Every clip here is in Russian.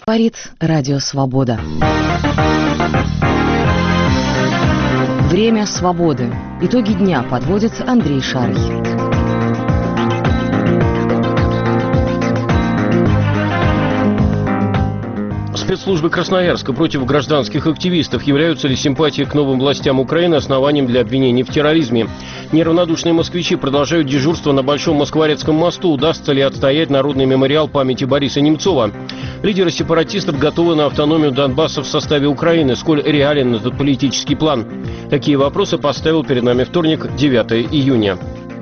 Говорит Радио Свобода. Время свободы. Итоги дня подводит Андрей Шарый. Спецслужбы Красноярска против гражданских активистов. Являются ли симпатии к новым властям Украины основанием для обвинений в терроризме? Неравнодушные москвичи продолжают дежурство на Большом Москворецком мосту. Удастся ли отстоять народный мемориал памяти Бориса Немцова? Лидеры сепаратистов готовы на автономию Донбасса в составе Украины. Сколь реален этот политический план? Такие вопросы поставил перед нами вторник, 9 июня.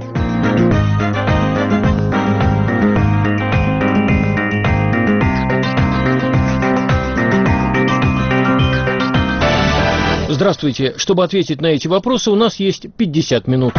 Здравствуйте. Чтобы ответить на эти вопросы, у нас есть 50 минут.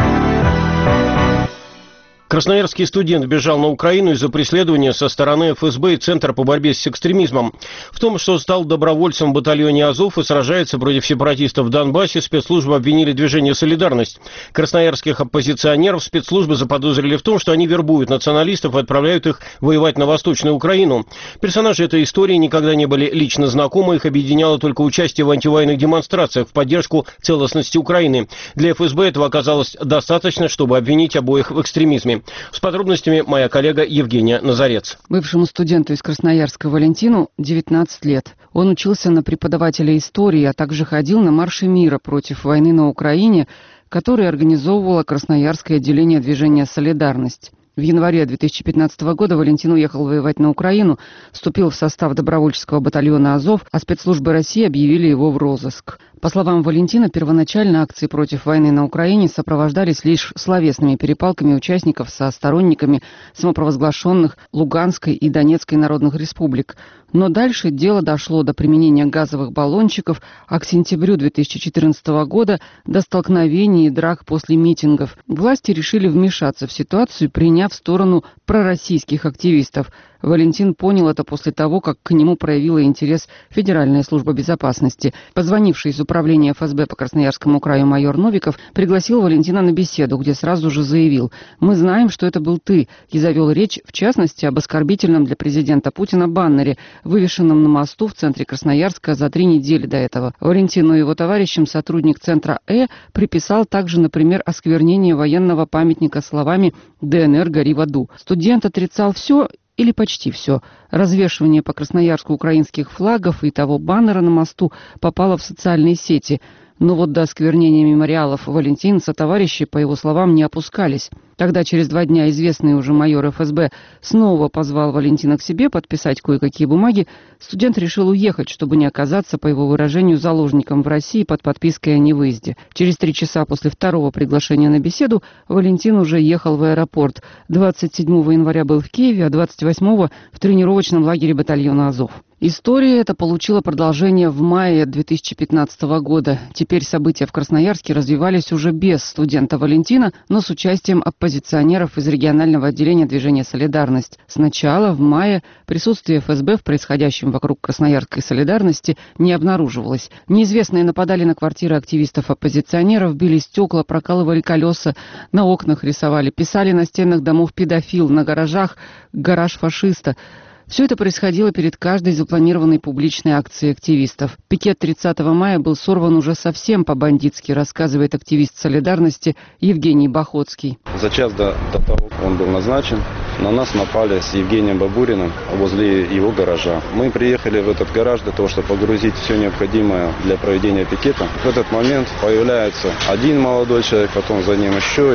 Красноярский студент бежал на Украину из-за преследования со стороны ФСБ и Центра по борьбе с экстремизмом. В том, что стал добровольцем в батальоне «Азов» и сражается против сепаратистов в Донбассе, спецслужбы обвинили движение «Солидарность». Красноярских оппозиционеров спецслужбы заподозрили в том, что они вербуют националистов и отправляют их воевать на Восточную Украину. Персонажи этой истории никогда не были лично знакомы, их объединяло только участие в антивоенных демонстрациях в поддержку целостности Украины. Для ФСБ этого оказалось достаточно, чтобы обвинить обоих в экстремизме. С подробностями моя коллега Евгения Назарец. Бывшему студенту из Красноярска Валентину 19 лет. Он учился на преподавателя истории, а также ходил на марши мира против войны на Украине, который организовывало Красноярское отделение движения «Солидарность». В январе 2015 года Валентин уехал воевать на Украину, вступил в состав добровольческого батальона «Азов», а спецслужбы России объявили его в розыск. По словам Валентина, первоначально акции против войны на Украине сопровождались лишь словесными перепалками участников со сторонниками самопровозглашенных Луганской и Донецкой народных республик. Но дальше дело дошло до применения газовых баллончиков, а к сентябрю 2014 года до столкновений и драк после митингов. Власти решили вмешаться в ситуацию, приняв сторону пророссийских активистов. Валентин понял это после того, как к нему проявила интерес Федеральная служба безопасности. Позвонивший из управления ФСБ по Красноярскому краю майор Новиков пригласил Валентина на беседу, где сразу же заявил: «Мы знаем, что это был ты», и завел речь, в частности, об оскорбительном для президента Путина баннере, вывешенном на мосту в центре Красноярска за 3 недели до этого. Валентину и его товарищам сотрудник центра приписал также, например, осквернение военного памятника словами «ДНР, гори в аду». Студент отрицал все или почти все. Развешивание по Красноярску украинских флагов и того баннера на мосту попало в социальные сети. Но вот до осквернения мемориалов Валентин сотоварищи, по его словам, не опускались. Тогда, через 2 дня, известный уже майор ФСБ снова позвал Валентина к себе подписать кое-какие бумаги. Студент решил уехать, чтобы не оказаться, по его выражению, заложником в России под подпиской о невыезде. Через 3 часа после второго приглашения на беседу Валентин уже ехал в аэропорт. 27 января был в Киеве, а 28-го в тренировочном лагере батальона «Азов». История эта получила продолжение в мае 2015 года. Теперь события в Красноярске развивались уже без студента Валентина, но с участием оппозиционеров из регионального отделения движения «Солидарность». Сначала, в мае, присутствие ФСБ в происходящем вокруг красноярской «Солидарности» не обнаруживалось. Неизвестные нападали на квартиры активистов-оппозиционеров, били стекла, прокалывали колеса, на окнах рисовали, писали на стенах домов «педофил», на гаражах «гараж фашиста». Все это происходило перед каждой запланированной публичной акцией активистов. Пикет 30 мая был сорван уже совсем по-бандитски, рассказывает активист «Солидарности» Евгений Бахоцкий. За час до того, как он был назначен, на нас напали с Евгением Бабуриным возле его гаража. Мы приехали в этот гараж для того, чтобы погрузить все необходимое для проведения пикета. В этот момент появляется один молодой человек, потом за ним еще,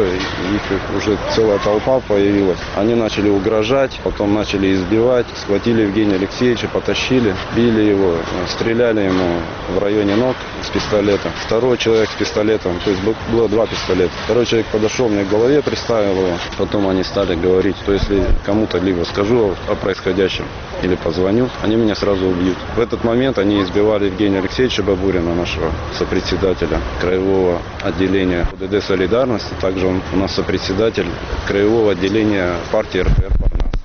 их уже целая толпа появилась. Они начали угрожать, потом начали избивать. Схватили Евгения Алексеевича, потащили, били его, стреляли ему в районе ног с пистолета. Второй человек с пистолетом, то есть было 2 пистолета. Второй человек подошел мне к голове, приставил его. Потом они стали говорить, что если кому-то либо скажу о происходящем или позвоню, они меня сразу убьют. В этот момент они избивали Евгения Алексеевича Бабурина, нашего сопредседателя краевого отделения УДД «Солидарности». Также он у нас сопредседатель краевого отделения партии РПР «Парнас».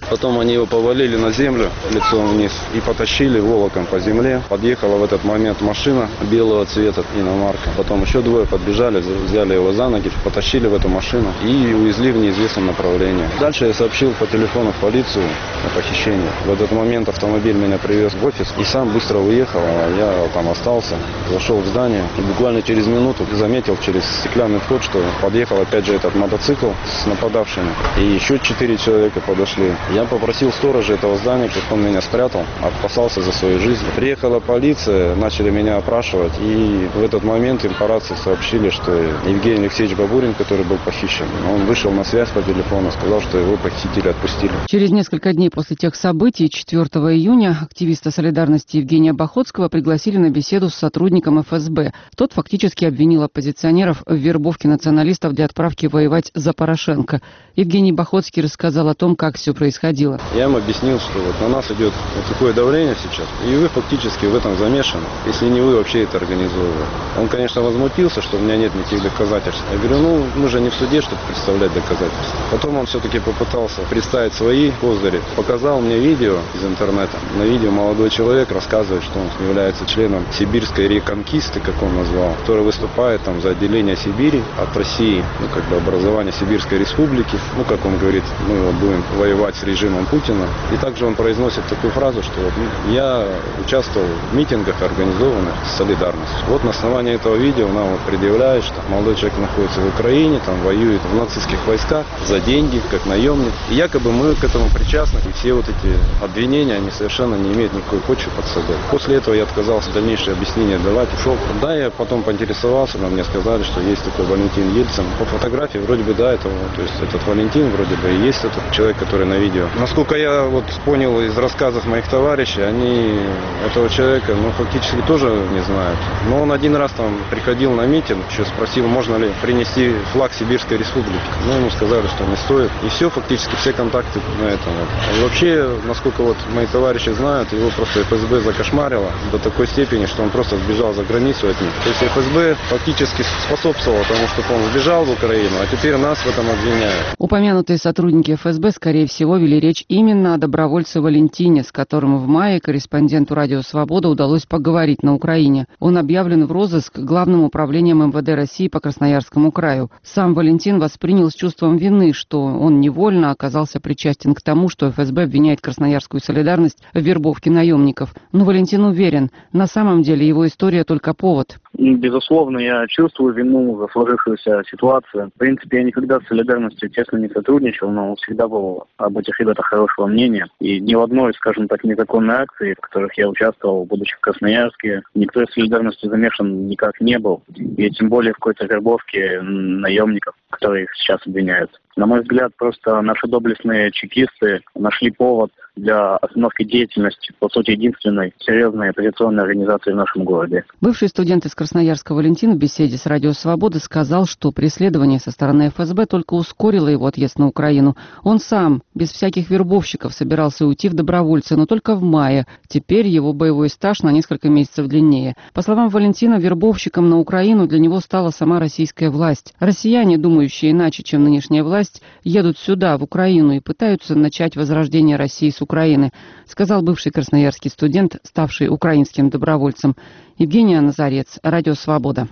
Потом они его повалили на землю лицом вниз и потащили волоком по земле. Подъехала в этот момент машина белого цвета, иномарка. Потом еще двое подбежали, взяли его за ноги, потащили в эту машину и увезли в неизвестном направлении. Дальше я сообщил по телефону в полицию о похищении. В этот момент автомобиль меня привез в офис и сам быстро уехал, а я там остался. Зашел в здание и буквально через минуту заметил через стеклянный вход, что подъехал опять же этот мотоцикл с нападавшими. И еще 4 человека подошли. Я попросил сторожа этого здания, чтобы он меня спрятал, опасался за свою жизнь. Приехала полиция, начали меня опрашивать, и в этот момент им по рации сообщили, что Евгений Алексеевич Бабурин, который был похищен, он вышел на связь по телефону, сказал, что его похитители отпустили. Через несколько дней после тех событий, 4 июня, активиста «Солидарности» Евгения Бахотского пригласили на беседу с сотрудником ФСБ. Тот фактически обвинил оппозиционеров в вербовке националистов для отправки воевать за Порошенко. Евгений Бахотский рассказал о том, как все происходило. Я им объяснил, что вот на нас идет вот такое давление сейчас, и вы фактически в этом замешаны, если не вы вообще это организовывали. Он, конечно, возмутился, что у меня нет никаких доказательств. Я говорю, мы же не в суде, чтобы представлять доказательства. Потом он все-таки попытался представить свои козыри. Показал мне видео из интернета. На видео молодой человек рассказывает, что он является членом сибирской реконкисты, как он назвал, который выступает там за отделение Сибири от России, образование Сибирской республики. Как он говорит, мы вот будем воевать с режимом Путина. И также он произносит такую фразу, что я участвовал в митингах, организованных с солидарностью. Вот на основании этого видео нам предъявляют, что молодой человек находится в Украине, там воюет в нацистских войсках за деньги, как наемник. И якобы мы к этому причастны. И все вот эти обвинения, они совершенно не имеют никакой почвы под собой. После этого я отказался дальнейшее объяснение давать, ушел. Да, я потом поинтересовался, но мне сказали, что есть такой Валентин Ельцин. По фотографии вроде бы, да, то есть этот Валентин вроде бы и есть этот человек, который на видео. Насколько я понял из рассказов моих товарищей, они этого человека, фактически тоже не знают. Но он один раз там приходил на митинг, еще спросил, можно ли принести флаг Сибирской республики. Ему сказали, что не стоит. И все, фактически все контакты на этом. И вообще, насколько мои товарищи знают, его просто ФСБ закошмарило до такой степени, что он просто сбежал за границу от них. То есть ФСБ фактически способствовал тому, чтобы он сбежал в Украину, а теперь нас в этом обвиняют. Упомянутые сотрудники ФСБ, скорее всего, вели речь именно о добровольце Валентине, с которым в мае корреспонденту «Радио Свобода» удалось поговорить на Украине. Он объявлен в розыск Главным управлением МВД России по Красноярскому краю. Сам Валентин воспринял с чувством вины, что он невольно оказался причастен к тому, что ФСБ обвиняет красноярскую солидарность в вербовке наемников. Но Валентин уверен, на самом деле его история только повод. Безусловно, я чувствую вину за сложившуюся ситуацию. В принципе, я никогда с солидарностью тесно не сотрудничал, но всегда был об этих ребятах хорошего мнения. И ни в одной, скажем так, незаконной акции, в которых я участвовал, будучи в Красноярске, никто из солидарности замешан никак не был. И тем более в какой-то вербовке наемников, которые их сейчас обвиняют. На мой взгляд, просто наши доблестные чекисты нашли повод для остановки деятельности, по сути, единственной серьезной оппозиционной организации в нашем городе. Бывший студент из Красноярска Валентин в беседе с «Радио Свобода» сказал, что преследование со стороны ФСБ только ускорило его отъезд на Украину. Он сам, без всяких вербовщиков, собирался уйти в добровольцы, но только в мае. Теперь его боевой стаж на несколько месяцев длиннее. По словам Валентина, вербовщиком на Украину для него стала сама российская власть. Россияне, думающие иначе, чем нынешняя власть, едут сюда, в Украину, и пытаются начать возрождение России с Украины, сказал бывший красноярский студент, ставший украинским добровольцем. Евгения Назарец, «Радио Свобода».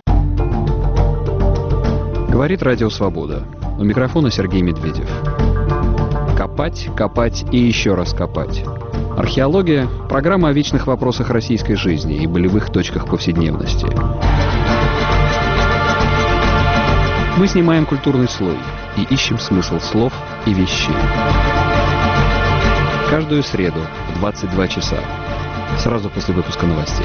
Говорит «Радио Свобода». У микрофона Сергей Медведев. Копать, копать и еще раз копать. Археология – программа о вечных вопросах российской жизни и болевых точках повседневности. Мы снимаем культурный слой и ищем смысл слов и вещей. Каждую среду в 22 часа. Сразу после выпуска новостей.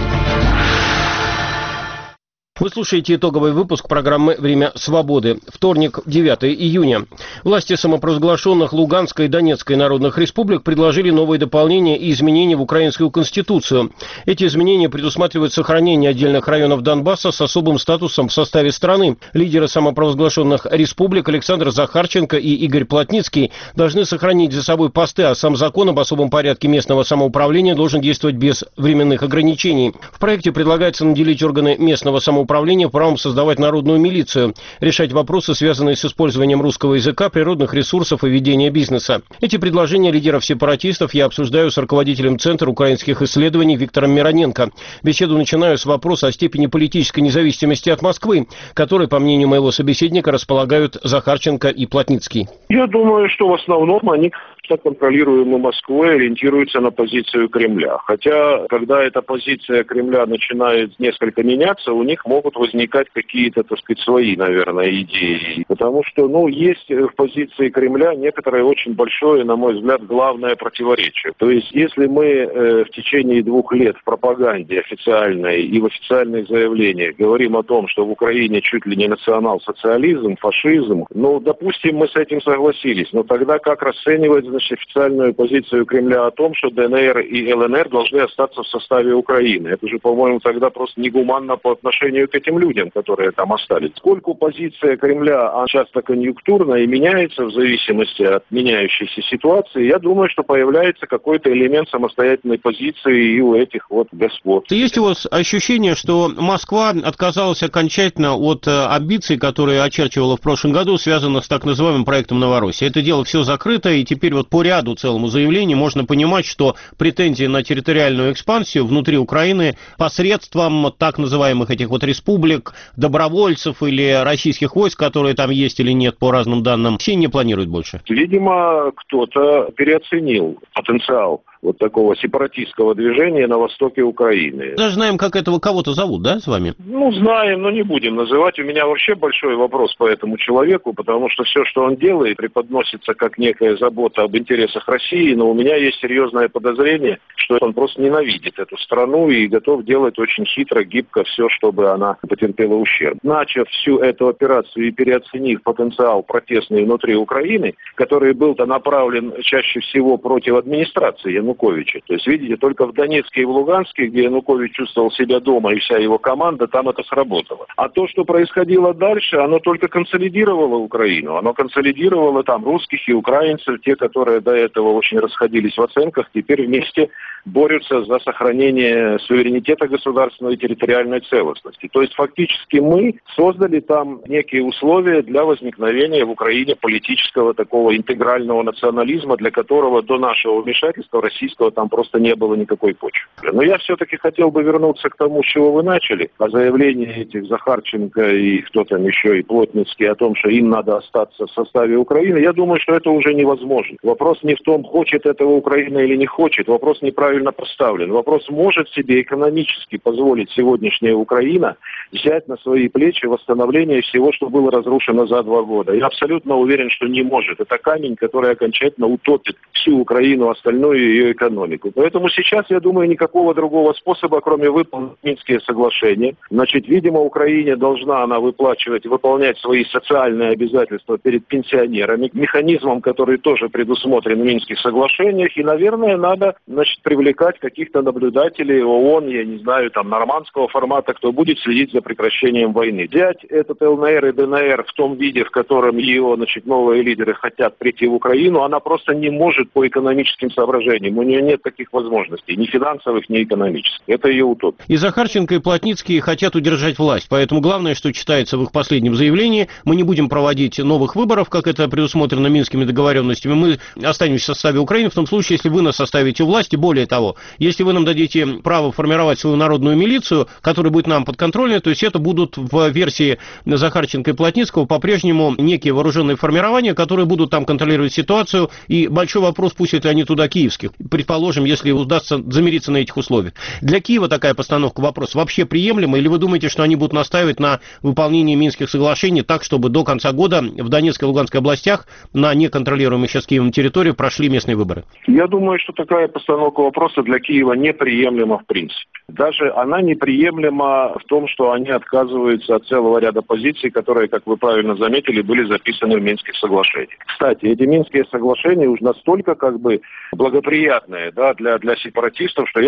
Вы слушаете итоговый выпуск программы «Время свободы». Вторник, 9 июня. Власти самопровозглашенных Луганской и Донецкой народных республик предложили новые дополнения и изменения в украинскую конституцию. Эти изменения предусматривают сохранение отдельных районов Донбасса с особым статусом в составе страны. Лидеры самопровозглашенных республик Александр Захарченко и Игорь Плотницкий должны сохранить за собой посты, а сам закон об особом порядке местного самоуправления должен действовать без временных ограничений. В проекте предлагается наделить органы местного самоуправления управления правом создавать народную милицию, решать вопросы, связанные с использованием русского языка, природных ресурсов и ведения бизнеса. Эти предложения лидеров сепаратистов я обсуждаю с руководителем Центра украинских исследований Виктором Мироненко. Беседу начинаю с вопроса о степени политической независимости от Москвы, которой, по мнению моего собеседника, располагают Захарченко и Плотницкий. Я думаю, что в основном они контролируемые Москвой ориентируются на позицию Кремля. Хотя, когда эта позиция Кремля начинает несколько меняться, у них могут возникать какие-то, так сказать, свои, наверное, идеи. Потому что, есть в позиции Кремля некоторое очень большое, на мой взгляд, главное противоречие. То есть, если мы в течение 2 лет в пропаганде официальной и в официальных заявлениях говорим о том, что в Украине чуть ли не национал-социализм, фашизм, допустим, мы с этим согласились. Но тогда как расценивать, официальную позицию Кремля о том, что ДНР и ЛНР должны остаться в составе Украины? Это же, по-моему, тогда просто негуманно по отношению к этим людям, которые там остались. Поскольку позиция Кремля часто конъюнктурна и меняется в зависимости от меняющейся ситуации, я думаю, что появляется какой-то элемент самостоятельной позиции и у этих господ. Есть у вас ощущение, что Москва отказалась окончательно от амбиций, которые очерчивала в прошлом году, связанных с так называемым проектом Новороссия? Это дело все закрыто, и теперь по ряду целому заявлению можно понимать, что претензии на территориальную экспансию внутри Украины посредством так называемых этих республик, добровольцев или российских войск, которые там есть или нет, по разным данным, все не планируют больше. Видимо, кто-то переоценил потенциал такого сепаратистского движения на востоке Украины. Даже знаем, как этого кого-то зовут, да, с вами? Знаем, но не будем называть. У меня вообще большой вопрос по этому человеку, потому что все, что он делает, преподносится как некая забота об интересах России, но у меня есть серьезное подозрение, что он просто ненавидит эту страну и готов делать очень хитро, гибко все, чтобы она потерпела ущерб. Начав всю эту операцию и переоценив потенциал протестный внутри Украины, который был-то направлен чаще всего против администрации Януковича. То есть, видите, только в Донецке и в Луганске, где Янукович чувствовал себя дома и вся его команда, там это сработало. А то, что происходило дальше, оно только консолидировало Украину. Оно консолидировало там русских и украинцев, те, которые до этого очень расходились в оценках, теперь вместе борются за сохранение суверенитета государственной и территориальной целостности. То есть, фактически мы создали там некие условия для возникновения в Украине политического такого интегрального национализма, для которого до нашего вмешательства российского там просто не было никакой почвы. Но я все-таки хотел бы вернуться к тому, с чего вы начали, о заявлении этих Захарченко и кто там еще, и Плотницкий, о том, что им надо остаться в составе Украины. Я думаю, что это уже невозможно. Вопрос не в том, хочет этого Украина или не хочет. Вопрос неправильно поставлен. Вопрос, может себе экономически позволить сегодняшняя Украина взять на свои плечи восстановление всего, что было разрушено за 2 года. Я абсолютно уверен, что не может. Это камень, который окончательно утопит всю Украину, остальную ее экономику. Поэтому сейчас, я думаю, никакого другого способа, кроме выполнить Минские соглашения. Значит, видимо, Украине должна она выполнять свои социальные обязательства перед пенсионерами, механизмом, который тоже предусмотрен в Минских соглашениях. И, наверное, надо, привлекать каких-то наблюдателей ООН, я не знаю, нормандского формата, кто будет следить за прекращением войны. Взять этот ЛНР и ДНР в том виде, в котором ее, новые лидеры хотят прийти в Украину, она просто не может по экономическим соображениям. У нее нет таких возможностей, ни финансовых, ни экономических. Это ее утопия. И Захарченко, и Плотницкий хотят удержать власть. Поэтому главное, что читается в их последнем заявлении, мы не будем проводить новых выборов, как это предусмотрено Минскими договоренностями. Мы останемся в составе Украины в том случае, если вы нас оставите у власти. Более того, если вы нам дадите право формировать свою народную милицию, которая будет нам подконтрольной, то есть это будут в версии Захарченко и Плотницкого по-прежнему некие вооруженные формирования, которые будут там контролировать ситуацию. И большой вопрос, пустят ли они туда киевских. Предположим, если удастся замириться на этих условиях. Для Киева такая постановка вопроса вообще приемлема? Или вы думаете, что они будут настаивать на выполнении Минских соглашений так, чтобы до конца года в Донецкой и Луганской областях на неконтролируемой сейчас Киевом территории прошли местные выборы? Я думаю, что такая постановка вопроса для Киева неприемлема в принципе. Даже она неприемлема в том, что они отказываются от целого ряда позиций, которые, как вы правильно заметили, были записаны в Минских соглашениях. Кстати, эти Минские соглашения уж настолько благоприятные для сепаратистов, что я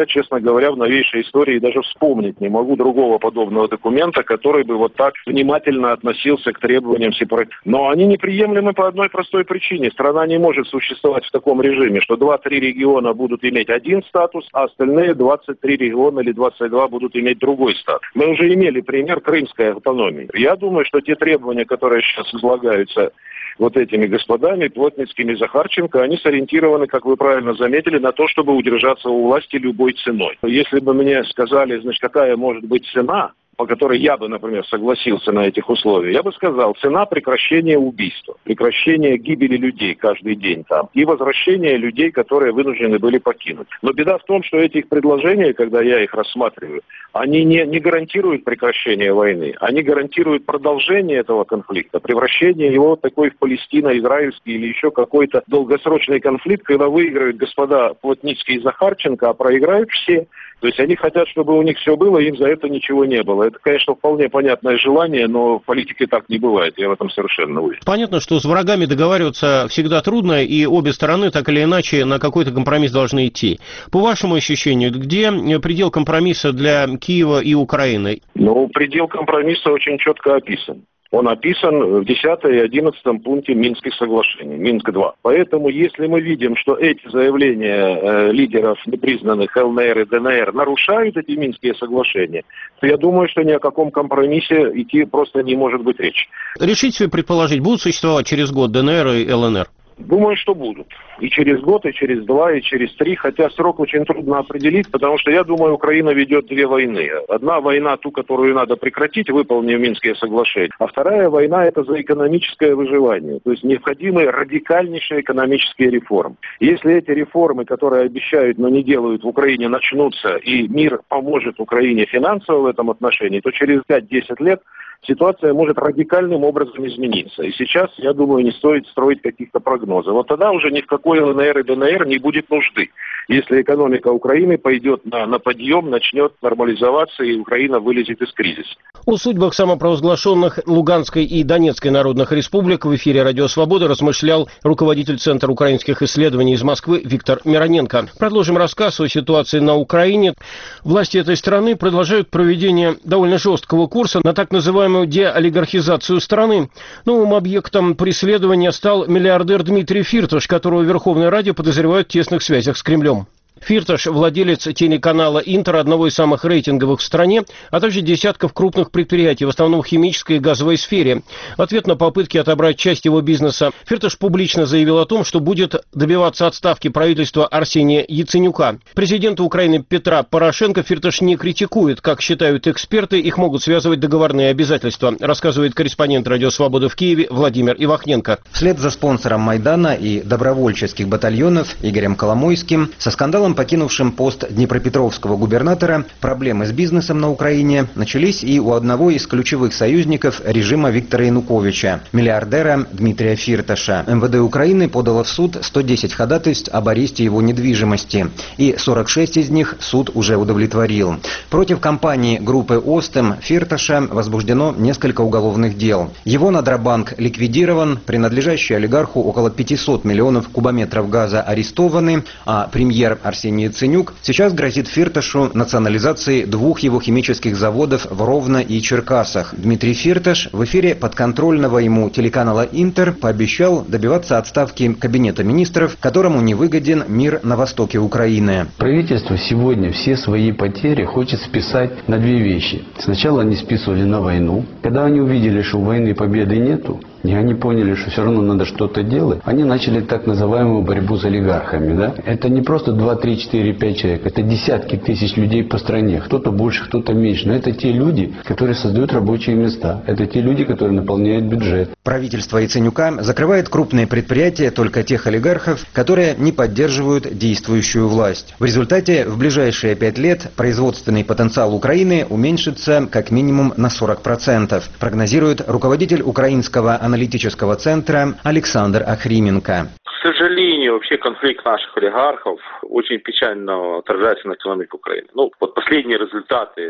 я, честно говоря, в новейшей истории даже вспомнить не могу другого подобного документа, который бы вот так внимательно относился к требованиям сепаратистов. Но они неприемлемы по одной простой причине. Страна не может существовать в таком режиме, что 2-3 региона будут иметь один статус, а остальные 23 региона или 22 будут иметь другой статус. Мы уже имели пример крымской автономии. Я думаю, что те требования, которые сейчас излагаются вот этими господами, Плотницким и Захарченко, они сориентированы, как вы правильно заметили, на то, чтобы удержаться у власти любой ценой. Если бы мне сказали, значит, какая может быть цена, по которой я бы, например, согласился на этих условиях, я бы сказал, цена прекращения убийства, прекращения гибели людей каждый день там и возвращения людей, которые вынуждены были покинуть. Но беда в том, что эти их предложения, когда я их рассматриваю, они не гарантируют прекращение войны, они гарантируют продолжение этого конфликта, превращение его такой в палестино-израильский или еще какой-то долгосрочный конфликт, когда выиграют господа Плотницкий и Захарченко, а проиграют все. То есть они хотят, чтобы у них все было, им за это ничего не было. Это, конечно, вполне понятное желание, но в политике так не бывает, я в этом совершенно уверен. Понятно, что с врагами договариваться всегда трудно, и обе стороны так или иначе на какой-то компромисс должны идти. По вашему ощущению, где предел компромисса для Киева и Украины? Ну, предел компромисса очень четко описан. Он описан в 10 и 11 пункте Минских соглашений, Минск-2. Поэтому, если мы видим, что эти заявления лидеров непризнанных ЛНР и ДНР нарушают эти Минские соглашения, то я думаю, что ни о каком компромиссе идти просто не может быть речи. Решите себе предположить, будут существовать через год ДНР и ЛНР? Думаю, что будут. И через год, и через 2, и через 3, хотя срок очень трудно определить, потому что, я думаю, Украина ведет 2 войны. Одна война, ту, которую надо прекратить, выполнив Минские соглашения, а вторая война – это за экономическое выживание. То есть необходимы радикальнейшие экономические реформы. Если эти реформы, которые обещают, но не делают в Украине, начнутся, и мир поможет Украине финансово в этом отношении, то через 5-10 лет ситуация может радикальным образом измениться. И сейчас, я думаю, не стоит строить каких-то прогнозов. Вот тогда уже ни в какой ЛНР и ДНР не будет нужды. Если экономика Украины пойдет на подъем, начнет нормализоваться, и Украина вылезет из кризиса. О судьбах самопровозглашенных Луганской и Донецкой народных республик в эфире «Радио Свобода» размышлял руководитель Центра украинских исследований из Москвы Виктор Мироненко. Продолжим рассказ о ситуации на Украине. Власти этой страны продолжают проведение довольно жесткого курса на так называемую деолигархизацию страны. Новым объектом преследования стал миллиардер Дмитрий Фирташ, которого Верховная Рада подозревает в тесных связях с Кремлем. Фирташ – владелец телеканала «Интер», одного из самых рейтинговых в стране, а также десятков крупных предприятий, в основном в химической и газовой сфере. В ответ на попытки отобрать часть его бизнеса, Фирташ публично заявил о том, что будет добиваться отставки правительства Арсения Яценюка. Президента Украины Петра Порошенко Фирташ не критикует. Как считают эксперты, их могут связывать договорные обязательства, рассказывает корреспондент «Радио Свобода» в Киеве Владимир Ивахненко. Вслед за спонсором Майдана и добровольческих батальонов Игорем Коломойским со скандалом, покинувшим пост днепропетровского губернатора, проблемы с бизнесом на Украине начались и у одного из ключевых союзников режима Виктора Януковича, миллиардера Дмитрия Фирташа. МВД Украины подало в суд 110 ходатайств об аресте его недвижимости, и 46 из них суд уже удовлетворил. Против компании группы «Остем» Фирташа возбуждено несколько уголовных дел. Его Надробанк ликвидирован, принадлежащие олигарху около 500 миллионов кубометров газа арестованы, а премьер Арсений Яценюк сейчас грозит Фирташу национализацией 2 его химических заводов в Ровно и Черкасах. Дмитрий Фирташ в эфире подконтрольного ему телеканала «Интер» пообещал добиваться отставки Кабинета министров, которому не выгоден мир на востоке Украины. Правительство сегодня все свои потери хочет списать на 2 вещи. Сначала они списывали на войну. Когда они увидели, что у войны победы нету, и они поняли, что все равно надо что-то делать, они начали так называемую борьбу с олигархами. Да? Это не просто 2, 3, 4, 5 человек, это десятки тысяч людей по стране. Кто-то больше, кто-то меньше. Но это те люди, которые создают рабочие места. Это те люди, которые наполняют бюджет. Правительство Яценюка закрывает крупные предприятия только тех олигархов, которые не поддерживают действующую власть. В результате в ближайшие 5 лет производственный потенциал Украины уменьшится как минимум на 40%, прогнозирует руководитель украинского аналитического центра Александр Охрименко. К сожалению, вообще конфликт наших олигархов очень печально отражается на экономике Украины. Вот последние результаты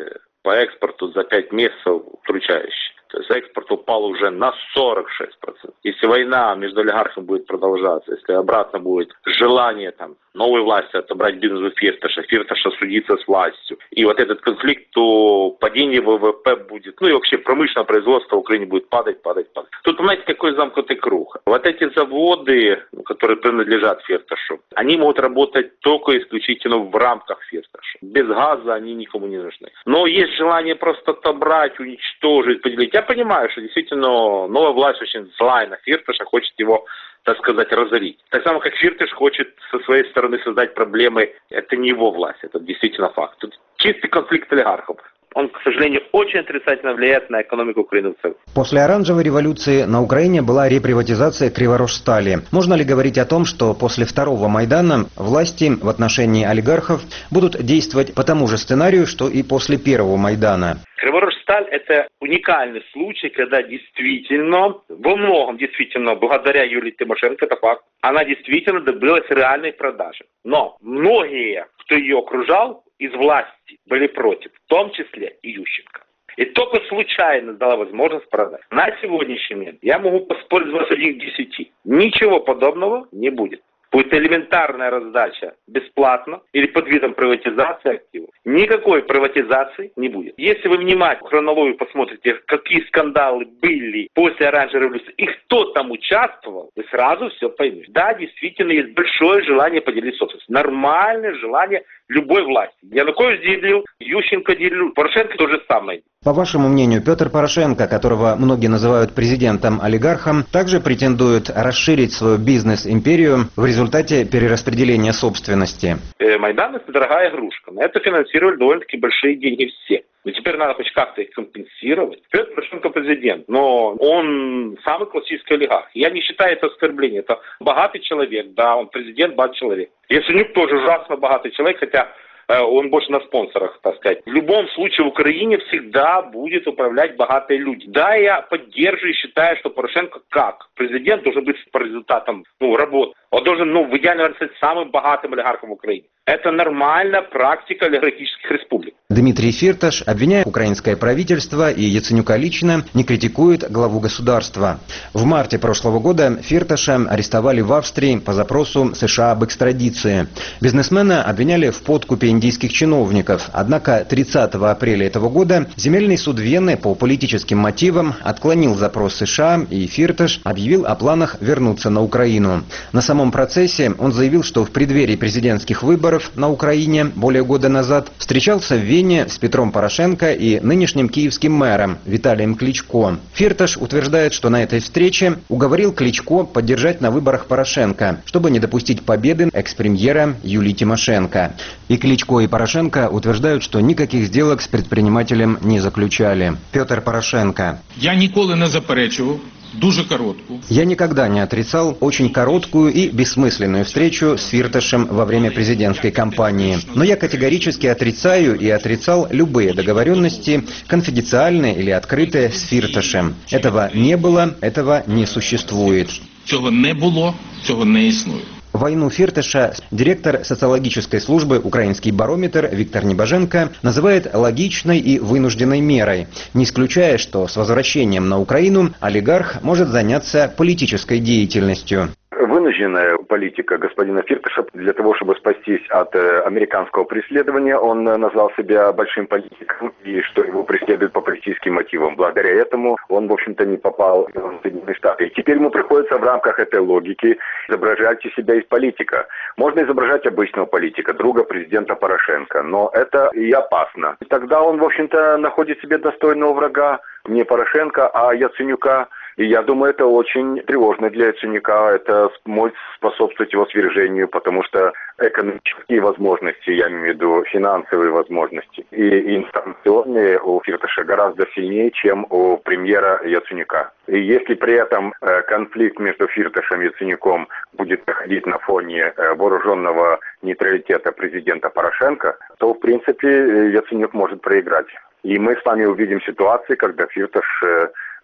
по экспорту за 5 месяцев удручающий. То есть экспорт упал уже на 46%. Если война между олигархами будет продолжаться, если обратно будет желание новой власти отобрать бизнес у Фирташа судиться с властью, и вот этот конфликт, то падение ВВП будет, и вообще промышленное производство в Украине будет падать. Тут, знаете, какой замкнутый круг. Вот эти заводы, которые принадлежат Фирташу, они могут работать только исключительно в рамках Фирташа. Без газа они никому не нужны. Но есть желание просто отобрать, уничтожить, поделить. Я понимаю, что действительно новая власть очень злая на Фирташа, хочет его, так сказать, разорить. Так само, как Фирташ хочет со своей стороны создать проблемы. Это не его власть, это действительно факт. Тут чистый конфликт олигархов. Он, к сожалению, очень отрицательно влияет на экономику Украины в целом. После оранжевой революции на Украине была реприватизация Криворожстали. Можно ли говорить о том, что после второго Майдана власти в отношении олигархов будут действовать по тому же сценарию, что и после первого Майдана? Криворожсталь – это уникальный случай, когда действительно, во многом действительно, благодаря Юлии Тимошенко, это факт, она действительно добилась реальной продажи. Но многие, кто ее окружал, из власти были против, в том числе и Ющенко. И только случайно дала возможность продать. На сегодняшний момент я могу поспорить 21 к 10. Ничего подобного не будет. Будет элементарная раздача бесплатно или под видом приватизации активов. Никакой приватизации не будет. Если вы внимательно хронологию посмотрите, какие скандалы были после оранжевой революции и кто там участвовал, вы сразу все поймете. Да, действительно, есть большое желание поделить собственность. Нормальное желание любой власти. Янукович делил, Ющенко делил, Порошенко то же самое. По вашему мнению, Петр Порошенко, которого многие называют президентом-олигархом, также претендует расширить свою бизнес-империю в результате перераспределения собственности? Майдан – это дорогая игрушка. На это финансировали довольно-таки большие деньги все. Но теперь надо хоть как-то их компенсировать. Петр Порошенко президент, но он самый классический олигарх. Я не считаю это оскорблением. Это богатый человек, да, он президент, богатый человек. Яценюк тоже ужасно богатый человек, хотя он больше на спонсорах, так сказать. В любом случае в Украине всегда будет управлять богатые люди. Да, я поддерживаю и считаю, что Порошенко как президент должен быть по результатам работы. Он должен, в идеале стать самым богатым олигархом в Украине. Это нормальная практика олигархических республик. Дмитрий Фирташ, обвиняя украинское правительство и Яценюка лично, не критикует главу государства. В марте прошлого года Фирташа арестовали в Австрии по запросу США об экстрадиции. Бизнесмена обвиняли в подкупе индийских чиновников. Однако 30 апреля этого года Земельный суд Вены по политическим мотивам отклонил запрос США, и Фирташ объявил о планах вернуться на Украину. На самом процессе он заявил, что в преддверии президентских выборов на Украине более года назад встречался в Вене с Петром Порошенко и нынешним киевским мэром Виталием Кличко. Фирташ утверждает, что на этой встрече уговорил Кличко поддержать на выборах Порошенко, чтобы не допустить победы экс-премьера Юлии Тимошенко. И Кличко, и Порошенко утверждают, что никаких сделок с предпринимателем не заключали. Петр Порошенко. Я ніколи не заперечував. Дуже коротку. Я никогда не отрицал очень короткую и бессмысленную встречу с Фирташем во время президентской кампании. Но я категорически отрицаю и отрицал любые договоренности, конфиденциальные или открытые, с Фирташем. Этого не было, этого не существует. Цього не було, цього не існує. Войну Фирташа директор социологической службы «Украинский барометр» Виктор Небоженко называет логичной и вынужденной мерой, не исключая, что с возвращением на Украину олигарх может заняться политической деятельностью. Вынужденная политика господина Фирташа для того, чтобы спастись от американского преследования. Он назвал себя большим политиком и что его преследуют по политическим мотивам. Благодаря этому он, в общем-то, не попал в Соединенные Штаты. И теперь ему приходится в рамках этой логики изображать себя из политика. Можно изображать обычного политика, друга президента Порошенко, но это и опасно. И тогда он, в общем-то, находит себе достойного врага, не Порошенко, а Яценюка. И я думаю, это очень тревожно для Яценюка, это может способствовать его свержению, потому что экономические возможности, я имею в виду финансовые возможности, и информационные у Фирташа гораздо сильнее, чем у премьера Яценюка. И если при этом конфликт между Фирташем и Яценюком будет проходить на фоне вооруженного нейтралитета президента Порошенко, то, в принципе, Яценюк может проиграть. И мы с вами увидим ситуации, когда Фирташ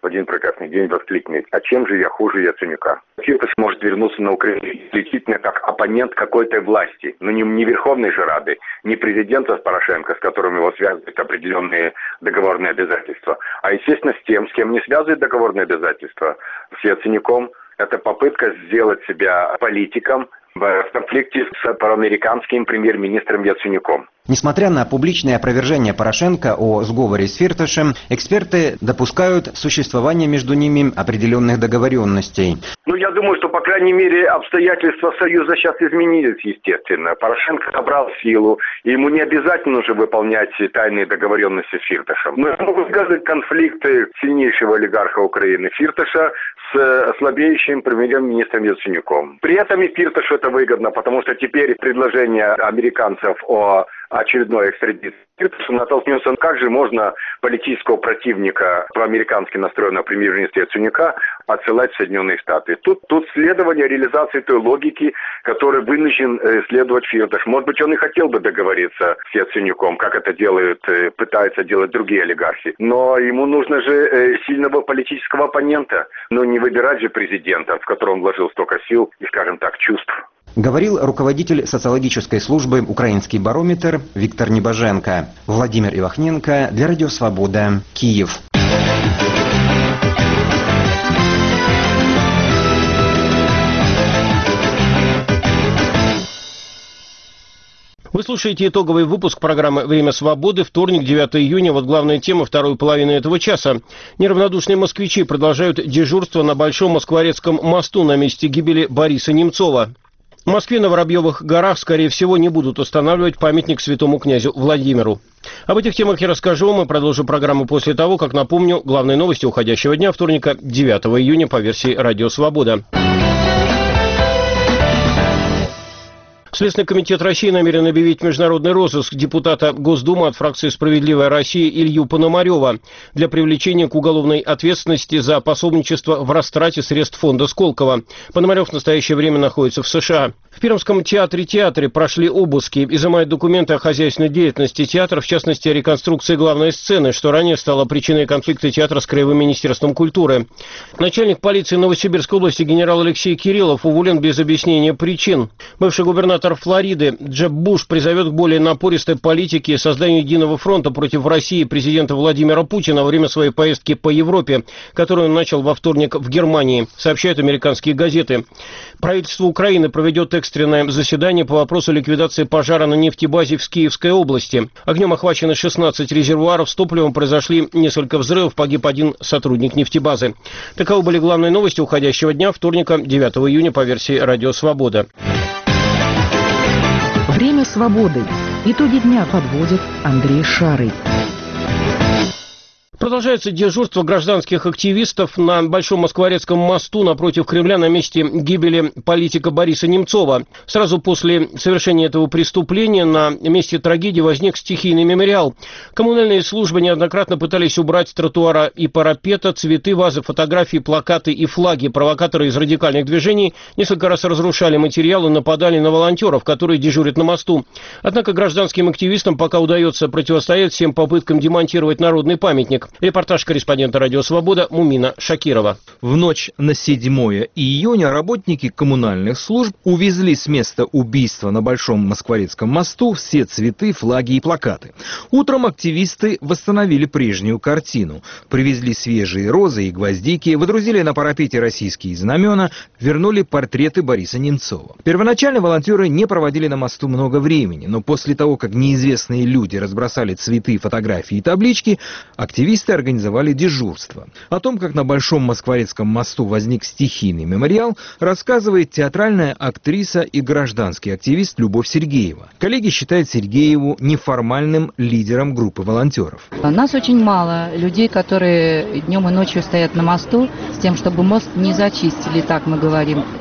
в один прекрасный день воскликнет: «А чем же я хуже Яценюка?» Фирташ может вернуться на Украину исключительно как оппонент какой-то власти, но не Верховной же Рады, не президента Порошенко, с которым его связывают определенные договорные обязательства, а, естественно, с тем, с кем не связывают договорные обязательства, с Яценюком. Это попытка сделать себя политиком в конфликте с проамериканским премьер-министром Яценюком. Несмотря на публичное опровержение Порошенко о сговоре с Фирташем, эксперты допускают существование между ними определенных договоренностей. Я думаю, что, по крайней мере, обстоятельства Союза сейчас изменились, естественно. Порошенко набрал силу, и ему не обязательно уже выполнять тайные договоренности с Фирташем. Но это выгадать конфликты сильнейшего олигарха Украины Фирташа с слабеющим премьер-министром Яценюком. При этом и Фирташу это выгодно, потому что теперь предложение американцев о очередной экстрадиции Фирташа натолкнется, как же можно политического противника, проамерикански настроенного премьер-министра Яценюка, отсылать в Соединенные Штаты. Тут следование реализации той логики, которой вынужден следовать Фирташ. Может быть, он и хотел бы договориться с Яценюком, как это пытаются делать другие олигархи. Но ему нужно же сильного политического оппонента. Но не выбирать же президента, в котором он вложил столько сил и, скажем так, чувств. Говорил руководитель социологической службы «Украинский барометр» Виктор Небоженко. Владимир Ивахненко для Радио Свобода, Киев. Вы слушаете итоговый выпуск программы «Время свободы», вторник, 9 июня. Вот главная тема второй половины этого часа. Неравнодушные москвичи продолжают дежурство на Большом Москворецком мосту на месте гибели Бориса Немцова. В Москве на Воробьевых горах, скорее всего, не будут устанавливать памятник святому князю Владимиру. Об этих темах я расскажу вам и продолжу программу после того, как напомню главные новости уходящего дня, вторника, 9 июня, по версии «Радио Свобода». Следственный комитет России намерен объявить международный розыск депутата Госдумы от фракции «Справедливая Россия» Илью Пономарева для привлечения к уголовной ответственности за пособничество в растрате средств фонда Сколково. Пономарев в настоящее время находится в США. В Пермском театре прошли обыски, изымают документы о хозяйственной деятельности театра, в частности, о реконструкции главной сцены, что ранее стало причиной конфликта театра с Краевым министерством культуры. Начальник полиции Новосибирской области генерал Алексей Кириллов уволен без объяснения причин. Бывший губернатор Флориды Джеб Буш призовет к более напористой политике и созданию единого фронта против России президента Владимира Путина во время своей поездки по Европе, которую он начал во вторник в Германии, сообщают американские газеты. Правительство Украины проведет экстренное заседание по вопросу ликвидации пожара на нефтебазе в Киевской области. Огнем охвачены 16 резервуаров с топливом, произошли несколько взрывов, погиб один сотрудник нефтебазы. Таковы были главные новости уходящего дня, вторника, 9 июня, по версии «Радио Свобода». Время свободы. Итоги дня подводит Андрей Шарый. Продолжается дежурство гражданских активистов на Большом Москворецком мосту напротив Кремля на месте гибели политика Бориса Немцова. Сразу после совершения этого преступления на месте трагедии возник стихийный мемориал. Коммунальные службы неоднократно пытались убрать с тротуара и парапета цветы, вазы, фотографии, плакаты и флаги. Провокаторы из радикальных движений несколько раз разрушали материалы, нападали на волонтеров, которые дежурят на мосту. Однако гражданским активистам пока удается противостоять всем попыткам демонтировать народный памятник. Репортаж корреспондента «Радио Свобода» Мумина Шакирова. В ночь на 7 июня работники коммунальных служб увезли с места убийства на Большом Москворецком мосту все цветы, флаги и плакаты. Утром активисты восстановили прежнюю картину. Привезли свежие розы и гвоздики, водрузили на парапете российские знамена, вернули портреты Бориса Немцова. Первоначально волонтеры не проводили на мосту много времени, но после того, как неизвестные люди разбросали цветы, фотографии и таблички, активисты организовали дежурство. О том, как на Большом Москворецком мосту возник стихийный мемориал, рассказывает театральная актриса и гражданский активист Любовь Сергеева. Коллеги считают Сергееву неформальным лидером группы волонтеров. Нас очень мало людей, которые днем и ночью стоят на мосту с тем, чтобы мост не зачистили, так мы говорим.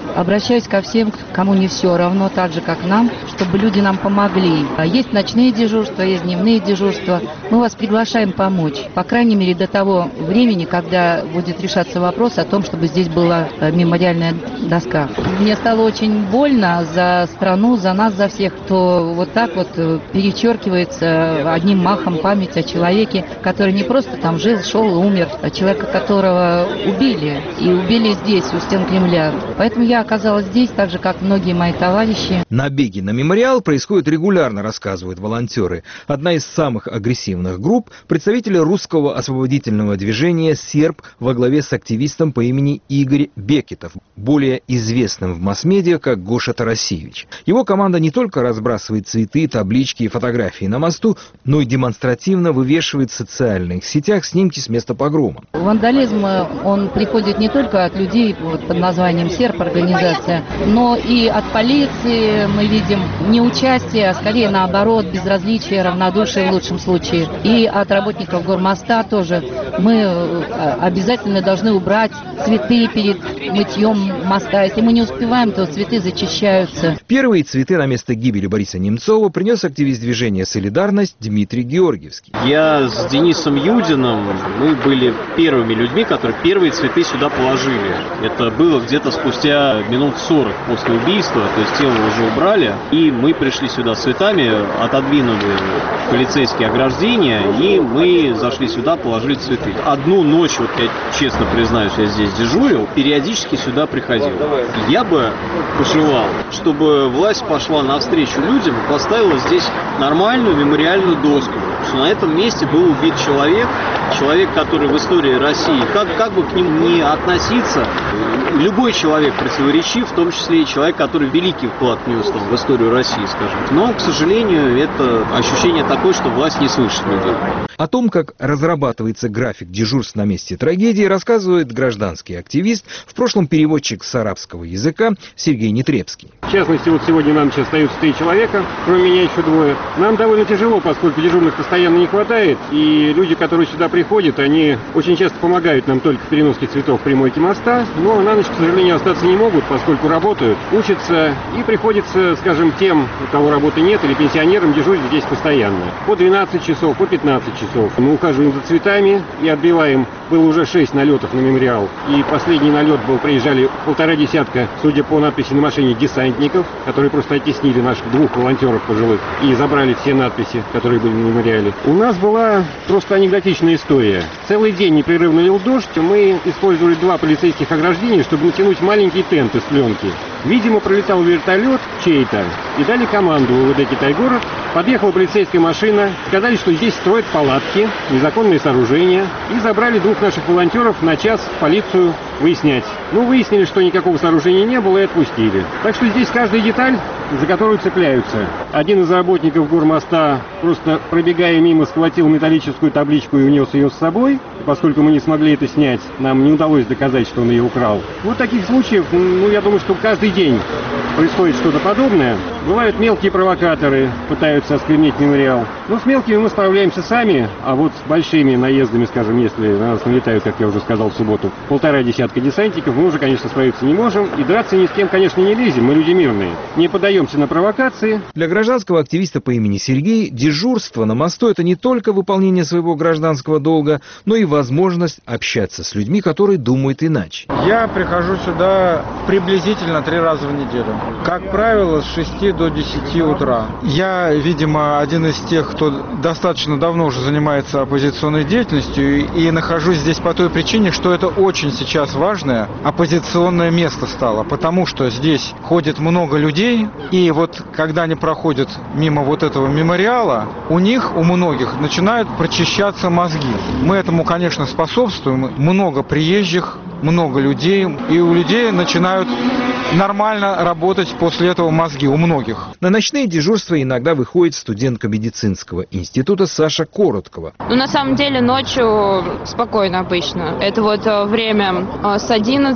обращаюсь ко всем, кому не все равно, так же, как нам, чтобы люди нам помогли. Есть ночные дежурства, есть дневные дежурства. Мы вас приглашаем помочь. По крайней мере, до того времени, когда будет решаться вопрос о том, чтобы здесь была мемориальная доска. Мне стало очень больно за страну, за нас, за всех, кто вот так вот перечеркивается одним махом память о человеке, который не просто там жил, шел, умер, а человека, которого убили. И убили здесь, у стен Кремля. Поэтому я оказалась здесь, так же, как многие мои товарищи. Набеги на мемориал происходят регулярно, рассказывают волонтеры. Одна из самых агрессивных групп – представители русского освободительного движения «Серб» во главе с активистом по имени Игорь Бекетов, более известным в масс-медиа как Гоша Тарасевич. Его команда не только разбрасывает цветы, таблички и фотографии на мосту, но и демонстративно вывешивает в социальных сетях снимки с места погрома. Вандализм, он приходит не только от людей под названием «Серб» организация, но и от полиции мы видим неучастие, а скорее наоборот, безразличие, равнодушие в лучшем случае. И от работников Гормоста тоже. Мы обязательно должны убрать цветы перед мытьем моста. Если мы не успеваем, то цветы зачищаются. Первые цветы на место гибели Бориса Немцова принес активист движения «Солидарность» Дмитрий Георгиевский. Я с Денисом Юдиным, мы были первыми людьми, которые первые цветы сюда положили. Это было где-то спустя минут 40 после убийства, то есть тело уже убрали, и мы пришли сюда с цветами, отодвинули полицейские ограждения, и мы зашли сюда, положили цветы. Одну ночь, вот я честно признаюсь, я здесь дежурил, периодически сюда приходил. Я бы пожелал, чтобы власть пошла навстречу людям и поставила здесь нормальную мемориальную доску, что на этом месте был убит человек, который в истории России, как бы к нему ни относиться, любой человек противоречив, в том числе и человек, который великий вклад внес в историю России, скажем. Но, к сожалению, это ощущение такое, что власть не слышит людей. О том, как разрабатывается график дежурств на месте трагедии, рассказывает гражданский активист, в прошлом переводчик с арабского языка Сергей Нетребский. В частности, вот сегодня на ночь остаются 3 человека, кроме меня еще 2. Нам довольно тяжело, поскольку дежурных постоянно не хватает, и люди, которые сюда приходят, они очень часто помогают нам только в переноске цветов при мойке моста, но на ночь, к сожалению, остаться не могут, поскольку работают, учатся, и приходится, скажем, тем, у кого работы нет, или пенсионерам дежурить здесь постоянно. По 12 часов, по 15 часов. Мы ухаживаем за цветами и отбиваем. Было уже 6 налетов на мемориал, и последний налет был, приезжали 1,5 десятка, судя по надписи на машине, десантников, которые просто оттеснили наших 2 волонтеров пожилых и забрали все надписи, которые были на мемориале. У нас была просто анекдотичная история. Целый день непрерывно лил дождь, мы использовали 2 полицейских ограждения, чтобы натянуть маленький тент из пленки. Видимо, пролетал вертолет чей-то, и дали команду в ВД «Китай-город». Подъехала полицейская машина, сказали, что здесь строят палатки, незаконные сооружения, и забрали 2 наших волонтеров на час в полицию выяснять. Выяснили, что никакого сооружения не было, и отпустили. Так что здесь каждая деталь, за которую цепляются. Один из работников Гормоста, просто пробегая мимо, схватил металлическую табличку и унес ее с собой. Поскольку мы не смогли это снять, нам не удалось доказать, что он ее украл. Вот таких случаев, я думаю, что каждый день происходит что-то подобное. Бывают мелкие провокаторы, пытаются осквернить мемориал. Но с мелкими мы справляемся сами, а вот с большими наездами, скажем, если на нас налетают, как я уже сказал в субботу, 1,5 десятка десантников, мы уже, конечно, справиться не можем. И драться ни с кем, конечно, не лезем, мы люди мирные. Не поддаемся на провокации. Для гражданского активиста по имени Сергей дежурство на мосту – это не только выполнение своего гражданского долга, но и возможность общаться с людьми, которые думают иначе. Я прихожу сюда приблизительно 3 раза в неделю. Как правило, с 6 до 10 утра. Я, видимо, один из тех, кто достаточно давно уже занимается оппозиционной деятельностью, и нахожусь здесь по той причине, что это очень сейчас важное оппозиционное место стало, потому что здесь ходит много людей, и вот когда они проходят мимо вот этого мемориала, у многих начинают прочищаться мозги. Мы этому, конечно, способствуем. Много приезжих, много людей, и у людей начинают нормально работать после этого мозги, у многих. На ночные дежурства иногда выходит студентка медицинского института Саша Короткова. На самом деле ночью спокойно обычно. Это вот время с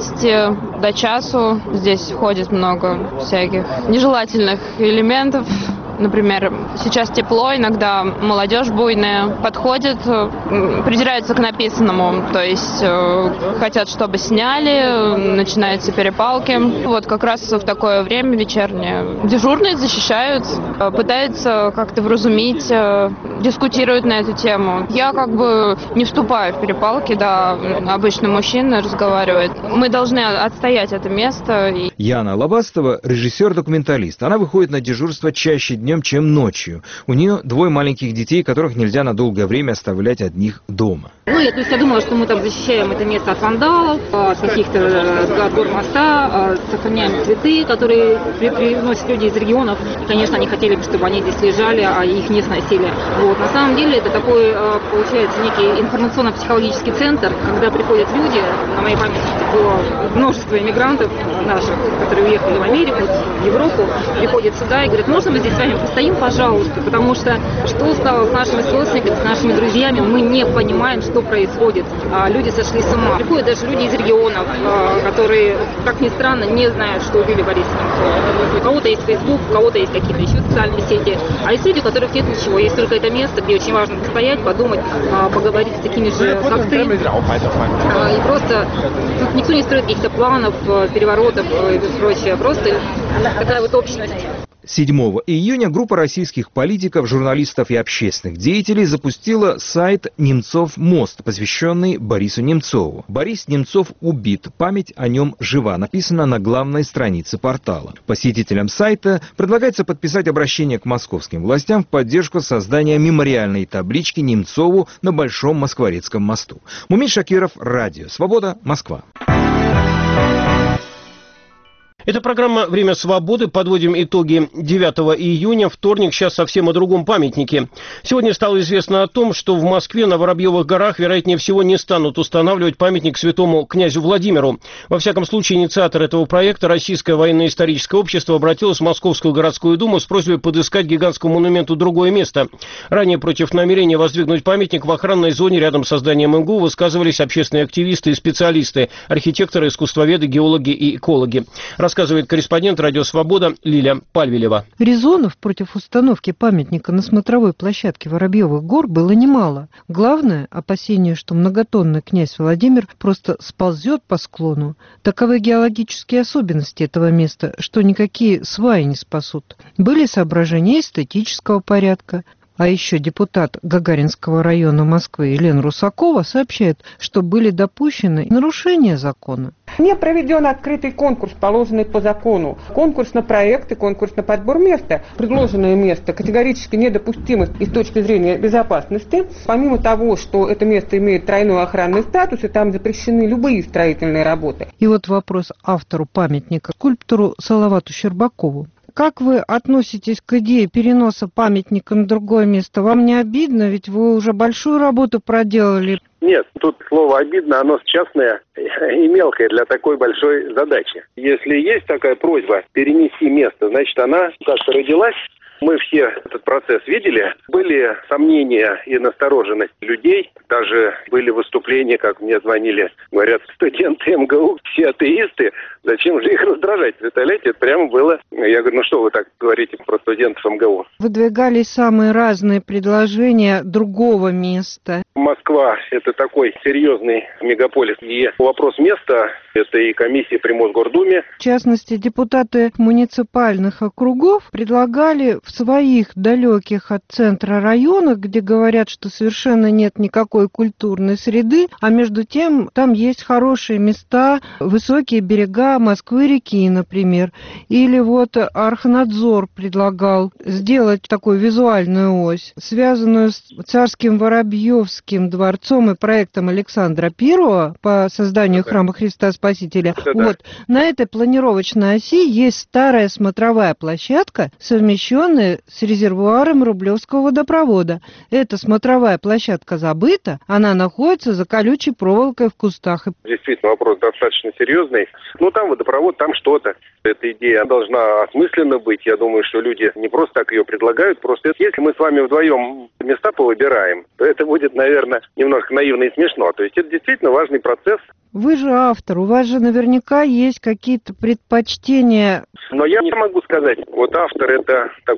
11 до часу. Здесь ходит много всяких нежелательных элементов. Например, сейчас тепло, иногда молодежь буйная подходит, придирается к написанному, то есть хотят, чтобы сняли, начинаются перепалки. Вот как раз в такое время вечернее дежурные защищают, пытаются как-то вразумить, дискутируют на эту тему. Я как бы не вступаю в перепалки, да, обычно мужчина разговаривает. Мы должны отстоять это место. Яна Лобастова – режиссер-документалист. Она выходит на дежурство чаще днем, чем ночью. У нее 2 маленьких детей, которых нельзя на долгое время оставлять одних дома. Я думала, что мы там защищаем это место от вандалов, от каких-то от моста, сохраняем цветы, которые приносят люди из регионов. И, конечно, они хотели бы, чтобы они здесь лежали, а их не сносили. На самом деле это такой, получается, некий информационно-психологический центр, когда приходят люди, на моей памяти было множество иммигрантов наших, которые уехали в Америку, в Европу, приходят сюда и говорят: можно мы здесь с вами постоим, пожалуйста, потому что стало с нашими родственниками, с нашими друзьями, мы не понимаем, что происходит. Люди сошли с ума. Приходят даже люди из регионов, которые, как ни странно, не знают, что убили Бориса Немцова. У кого-то есть Facebook, у кого-то есть какие-то еще социальные сети, а есть люди, у которых нет ничего. Есть только это место, где очень важно постоять, подумать, поговорить с такими же, как ты. И просто тут никто не строит каких-то планов, переворотов и прочее. Просто такая вот общность. 7 июня группа российских политиков, журналистов и общественных деятелей запустила сайт «Немцов мост», посвященный Борису Немцову. Борис Немцов убит, память о нем жива, написано на главной странице портала. Посетителям сайта предлагается подписать обращение к московским властям в поддержку создания мемориальной таблички Немцову на Большом Москворецком мосту. Мумин Шакиров, Радио Свобода, Москва. Это программа «Время свободы». Подводим итоги 9 июня, вторник. Сейчас совсем о другом памятнике. Сегодня стало известно о том, что в Москве на Воробьевых горах, вероятнее всего, не станут устанавливать памятник святому князю Владимиру. Во всяком случае, инициатор этого проекта, Российское военно-историческое общество, обратилось в Московскую городскую думу с просьбой подыскать гигантскому монументу другое место. Ранее против намерения воздвигнуть памятник в охранной зоне рядом с зданием МГУ высказывались общественные активисты и специалисты, архитекторы, искусствоведы, геологи и экологи. Рассказывает корреспондент «Радио Свобода» Лиля Пальвелева. Резонов против установки памятника на смотровой площадке Воробьевых гор было немало. Главное – опасение, что многотонный князь Владимир просто сползет по склону. Таковы геологические особенности этого места, что никакие сваи не спасут. Были соображения эстетического порядка. А еще депутат Гагаринского района Москвы Елена Русакова сообщает, что были допущены нарушения закона. Не проведен открытый конкурс, положенный по закону. Конкурс на проекты, конкурс на подбор места. Предложенное место категорически недопустимо и с точки зрения безопасности. Помимо того, что это место имеет тройной охранный статус, и там запрещены любые строительные работы. И вот вопрос автору памятника, скульптору Салавату Щербакову. Как вы относитесь к идее переноса памятника на другое место? Вам не обидно? Ведь вы уже большую работу проделали. Нет, тут слово «обидно», оно частное и мелкое для такой большой задачи. Если есть такая просьба перенести место, значит, она как-то родилась. Мы все этот процесс видели. Были сомнения и настороженность людей. Даже были выступления, как мне звонили, говорят, студенты МГУ, все атеисты. Зачем же их раздражать? Представляете, это прямо было. Я говорю, ну что вы так говорите про студентов МГУ? Выдвигались самые разные предложения другого места. Москва – это такой серьезный мегаполис. И вопрос места – это и комиссия при Мосгордуме. В частности, депутаты муниципальных округов предлагали в своих далеких от центра районах, где говорят, что совершенно нет никакой культурной среды, а между тем там есть хорошие места, высокие берега Москвы-реки, например. Или вот Архнадзор предлагал сделать такую визуальную ось, связанную с царским Воробьевским дворцом и проектом Александра I по созданию храма Христа Спасителя. Вот. На этой планировочной оси есть старая смотровая площадка, совмещенная с резервуаром Рублевского водопровода. Эта смотровая площадка забыта, она находится за колючей проволокой в кустах. Действительно, вопрос достаточно серьезный. Ну, там водопровод, там что-то. Эта идея должна осмысленно быть. Я думаю, что люди не просто так ее предлагают. Просто если мы с вами вдвоем места повыбираем, то это будет, наверное, немножко наивно и смешно. То есть это действительно важный процесс. Вы же автор, у вас же наверняка есть какие-то предпочтения. Но я не могу сказать, вот автор это так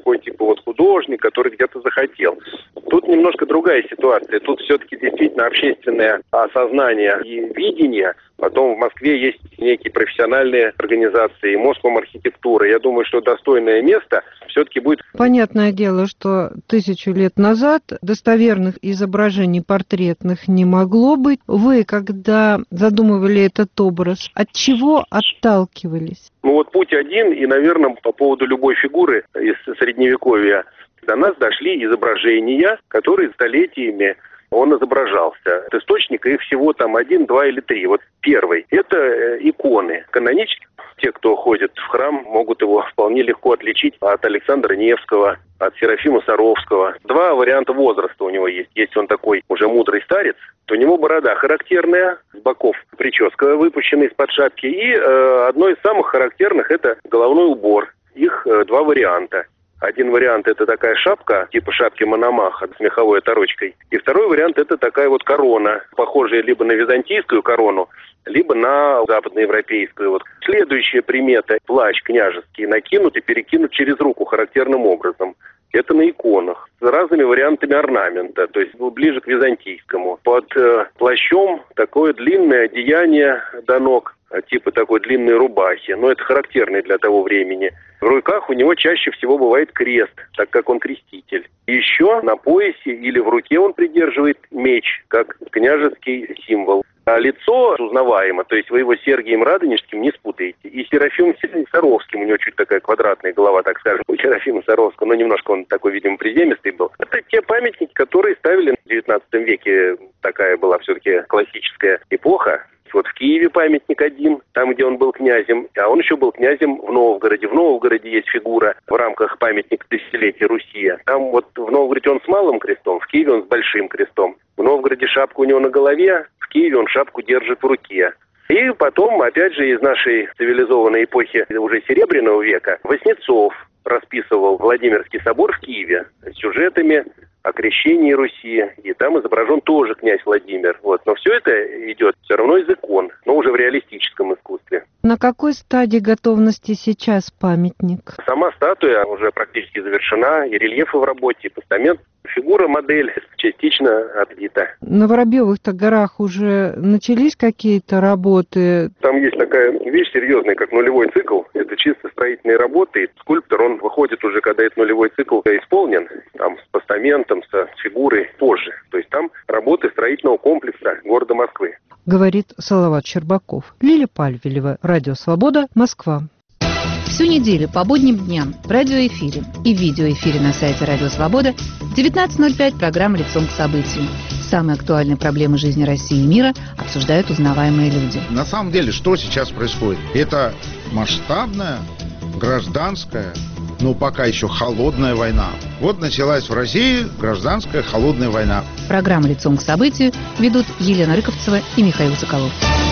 такой типа вот художник, который где-то захотел. Тут немножко другая ситуация. Тут все-таки действительно общественное осознание и видение. Потом в Москве есть некие профессиональные организации, и Москва архитектура. Я думаю, что достойное место все-таки будет... Понятное дело, что 1000 лет назад достоверных изображений портретных не могло быть. Вы, когда задумывали этот образ, от чего отталкивались? Ну вот путь один, и, наверное, по поводу любой фигуры из Средневековья до нас дошли изображения, которые столетиями он изображался. От источника их всего там 1, 2 или 3. Вот первый – это иконы. Канонически те, кто ходит в храм, могут его вполне легко отличить от Александра Невского, от Серафима Саровского. 2 варианта возраста у него есть. Если он такой уже мудрый старец, то у него борода характерная, с боков прическа выпущенная из-под шапки. И одно из самых характерных – это головной убор. Их 2 варианта. Один вариант – это такая шапка, типа шапки Мономаха с меховой оторочкой. И второй вариант – это такая вот корона, похожая либо на византийскую корону, либо на западноевропейскую. Вот. Следующая примета – плащ княжеский, накинут и перекинут через руку характерным образом. Это на иконах, с разными вариантами орнамента, то есть ближе к византийскому. Под плащом такое длинное одеяние до ног, типа такой длинной рубахи, но это характерно для того времени. В руках у него чаще всего бывает крест, так как он креститель. Еще на поясе или в руке он придерживает меч, как княжеский символ. А лицо узнаваемо, то есть вы его с Сергием Радонежским не спутаете. И Серафимом Саровским, у него чуть такая квадратная голова, так скажем, у Серафима Саровского, но немножко он такой, видимо, приземистый был. Это те памятники, которые ставили в 19 веке, такая была все-таки классическая эпоха. Вот в Киеве памятник один, там, где он был князем, а он еще был князем в Новгороде. В Новгороде есть фигура в рамках памятника тысячелетия Руси. Там вот в Новгороде он с малым крестом, в Киеве он с большим крестом. В Новгороде шапка у него на голове, в Киеве он шапку держит в руке. И потом, опять же, из нашей цивилизованной эпохи уже Серебряного века Васнецов расписывал Владимирский собор в Киеве с сюжетами о крещении Руси, и там изображен тоже князь Владимир. Вот. Но все это идет все равно из икон, но уже в реалистическом искусстве. На какой стадии готовности сейчас памятник? Сама статуя уже практически завершена, и рельефы в работе, и постамент. Фигура, модель частично отлита. На Воробьевых-то горах уже начались какие-то работы? Там есть такая вещь серьезная, как нулевой цикл. Это чисто строительные работы. И скульптор, он выходит уже, когда этот нулевой цикл исполнен, там с постаментом, с фигурой позже. То есть там работы строительного комплекса города Москвы. Говорит Салават Щербаков. Лиля Пальвелева, Радио Свобода, Москва. Всю неделю по будним дням в радиоэфире и в видеоэфире на сайте Радио Свобода в 19:05 программа «Лицом к событию». Самые актуальные проблемы жизни России и мира обсуждают узнаваемые люди. На самом деле, что сейчас происходит? Это масштабная, гражданская, но пока еще холодная война. Вот началась в России гражданская холодная война. Программу «Лицом к событию» ведут Елена Рыковцева и Михаил Соколов.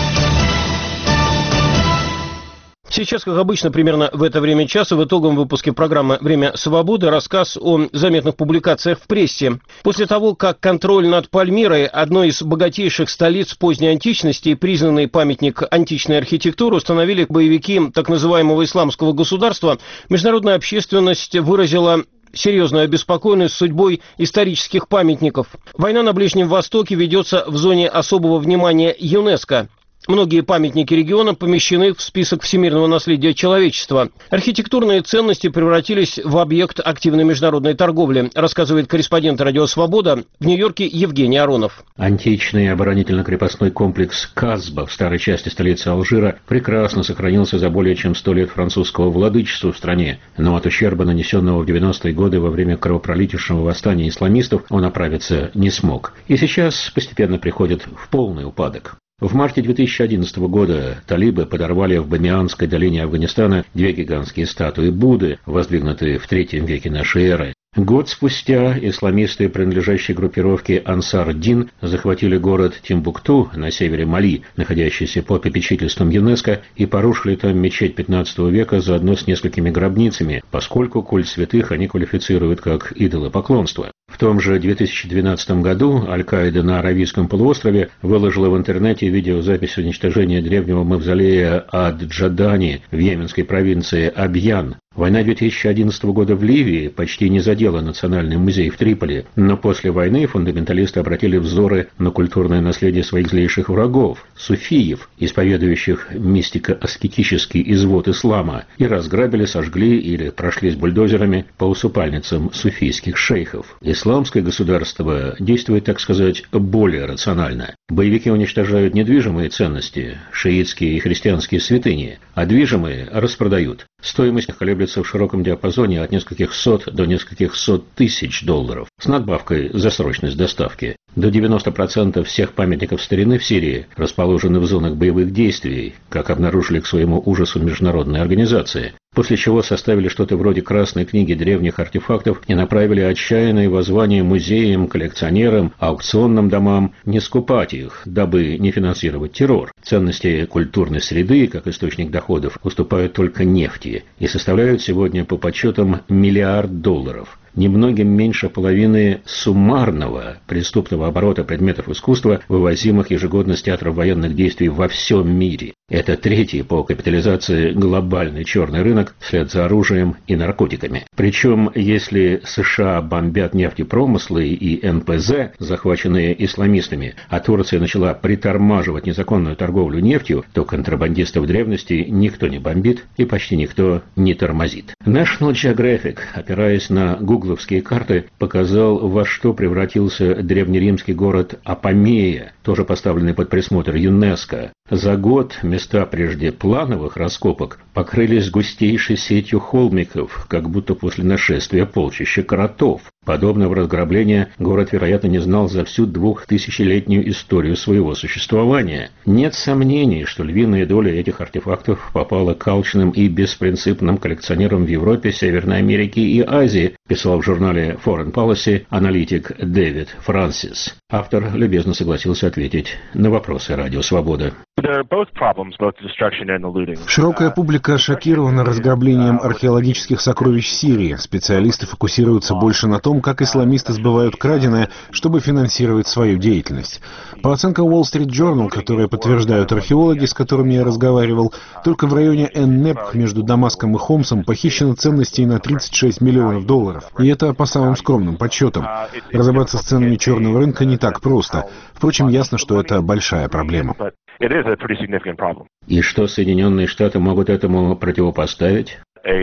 Сейчас, как обычно, примерно в это время часа в итоговом выпуске программы «Время свободы» рассказ о заметных публикациях в прессе. После того, как контроль над Пальмирой, одной из богатейших столиц поздней античности и признанный памятник античной архитектуры, установили боевики так называемого исламского государства, международная общественность выразила серьезную обеспокоенность судьбой исторических памятников. Война на Ближнем Востоке ведется в зоне особого внимания ЮНЕСКО. Многие памятники региона помещены в список всемирного наследия человечества. Архитектурные ценности превратились в объект активной международной торговли, рассказывает корреспондент «Радио Свобода» в Нью-Йорке Евгений Аронов. Античный оборонительно-крепостной комплекс Казба в старой части столицы Алжира прекрасно сохранился за более чем 100 лет французского владычества в стране, но от ущерба, нанесенного в 90-е годы во время кровопролитнейшего восстания исламистов, он оправиться не смог. И сейчас постепенно приходит в полный упадок. В марте 2011 года талибы подорвали в Бамианской долине Афганистана 2 гигантские статуи Будды, воздвигнутые в III веке нашей эры. Год спустя исламисты, принадлежащие группировке Ансар-Дин, захватили город Тимбукту на севере Мали, находящийся под попечительством ЮНЕСКО, и порушили там мечеть 15 века заодно с несколькими гробницами, поскольку культ святых они квалифицируют как идолопоклонство. В том же 2012 году Аль-Каида на Аравийском полуострове выложила в интернете видеозапись уничтожения древнего мавзолея Ад-Джадани в йеменской провинции Абьян. Война 2011 года в Ливии почти не задела Национальный музей в Триполи, но после войны фундаменталисты обратили взоры на культурное наследие своих злейших врагов – суфиев, исповедующих мистико-аскетический извод ислама, и разграбили, сожгли или прошлись бульдозерами по усыпальницам суфийских шейхов. Исламское государство действует, так сказать, более рационально. Боевики уничтожают недвижимые ценности, шиитские и христианские святыни, а движимые распродают. Стоимость колеблется в широком диапазоне от нескольких сот до нескольких сот тысяч долларов, с надбавкой за срочность доставки. До 90% всех памятников старины в Сирии расположены в зонах боевых действий, как обнаружили к своему ужасу международные организации. После чего составили что-то вроде красной книги древних артефактов и направили отчаянные воззвания музеям, коллекционерам, аукционным домам не скупать их, дабы не финансировать террор. Ценности культурной среды, как источник доходов, уступают только нефти и составляют сегодня по подсчетам $1 миллиард. Немногим меньше половины суммарного преступного оборота предметов искусства, вывозимых ежегодно с театров военных действий во всем мире. Это третий по капитализации глобальный черный рынок вслед за оружием и наркотиками. Причем, если США бомбят нефтепромыслы и НПЗ, захваченные исламистами, а Турция начала притормаживать незаконную торговлю нефтью, то контрабандистов древности никто не бомбит и почти никто не тормозит. National Geographic, опираясь на гугловские карты, показал, во что превратился древнеримский город Апамея, тоже поставленный под присмотр ЮНЕСКО. За год места прежде плановых раскопок покрылись густейшей сетью холмиков, как будто после нашествия полчища кротов. Подобного разграбления город, вероятно, не знал за всю 2000-летнюю историю своего существования. Нет сомнений, что львиная доля этих артефактов попала к алчным и беспринципным коллекционерам в Европе, Северной Америке и Азии, писал в журнале Foreign Policy аналитик Дэвид Франсис. Автор любезно согласился ответить на вопросы Радио Свобода. Широкая публика шокирована разграблением археологических сокровищ Сирии. Специалисты фокусируются больше на том, как исламисты сбывают краденое, чтобы финансировать свою деятельность. По оценкам Wall Street Journal, которые подтверждают археологи, с которыми я разговаривал, только в районе Эн-Небх между Дамаском и Хомсом похищено ценностей на $36 миллионов. И это по самым скромным подсчетам. Разобраться с ценами черного рынка не так просто. Впрочем, ясно, что это большая проблема. И что Соединенные Штаты могут этому противопоставить?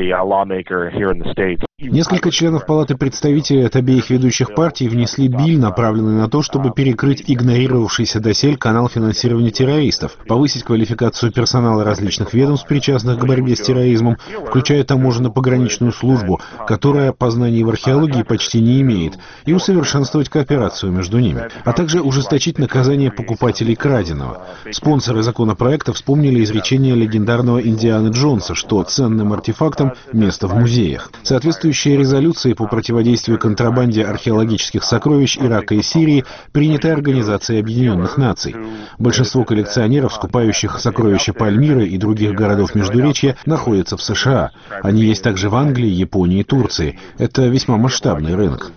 Несколько членов Палаты представителей от обеих ведущих партий внесли билл, направленный на то, чтобы перекрыть игнорировавшийся доселе канал финансирования террористов, повысить квалификацию персонала различных ведомств, причастных к борьбе с терроризмом, включая таможенно-пограничную службу, которая познаний в археологии почти не имеет, и усовершенствовать кооперацию между ними, а также ужесточить наказание покупателей краденого. Спонсоры законопроекта вспомнили изречение легендарного Индианы Джонса, что ценным артефактам место в музеях. Соответствующие резолюции по противодействию контрабанде археологических сокровищ Ирака и Сирии приняты Организацией Объединенных Наций. Большинство коллекционеров, скупающих сокровища Пальмиры и других городов Междуречья, находятся в США. Они есть также в Англии, Японии и Турции. Это весьма масштабный рынок.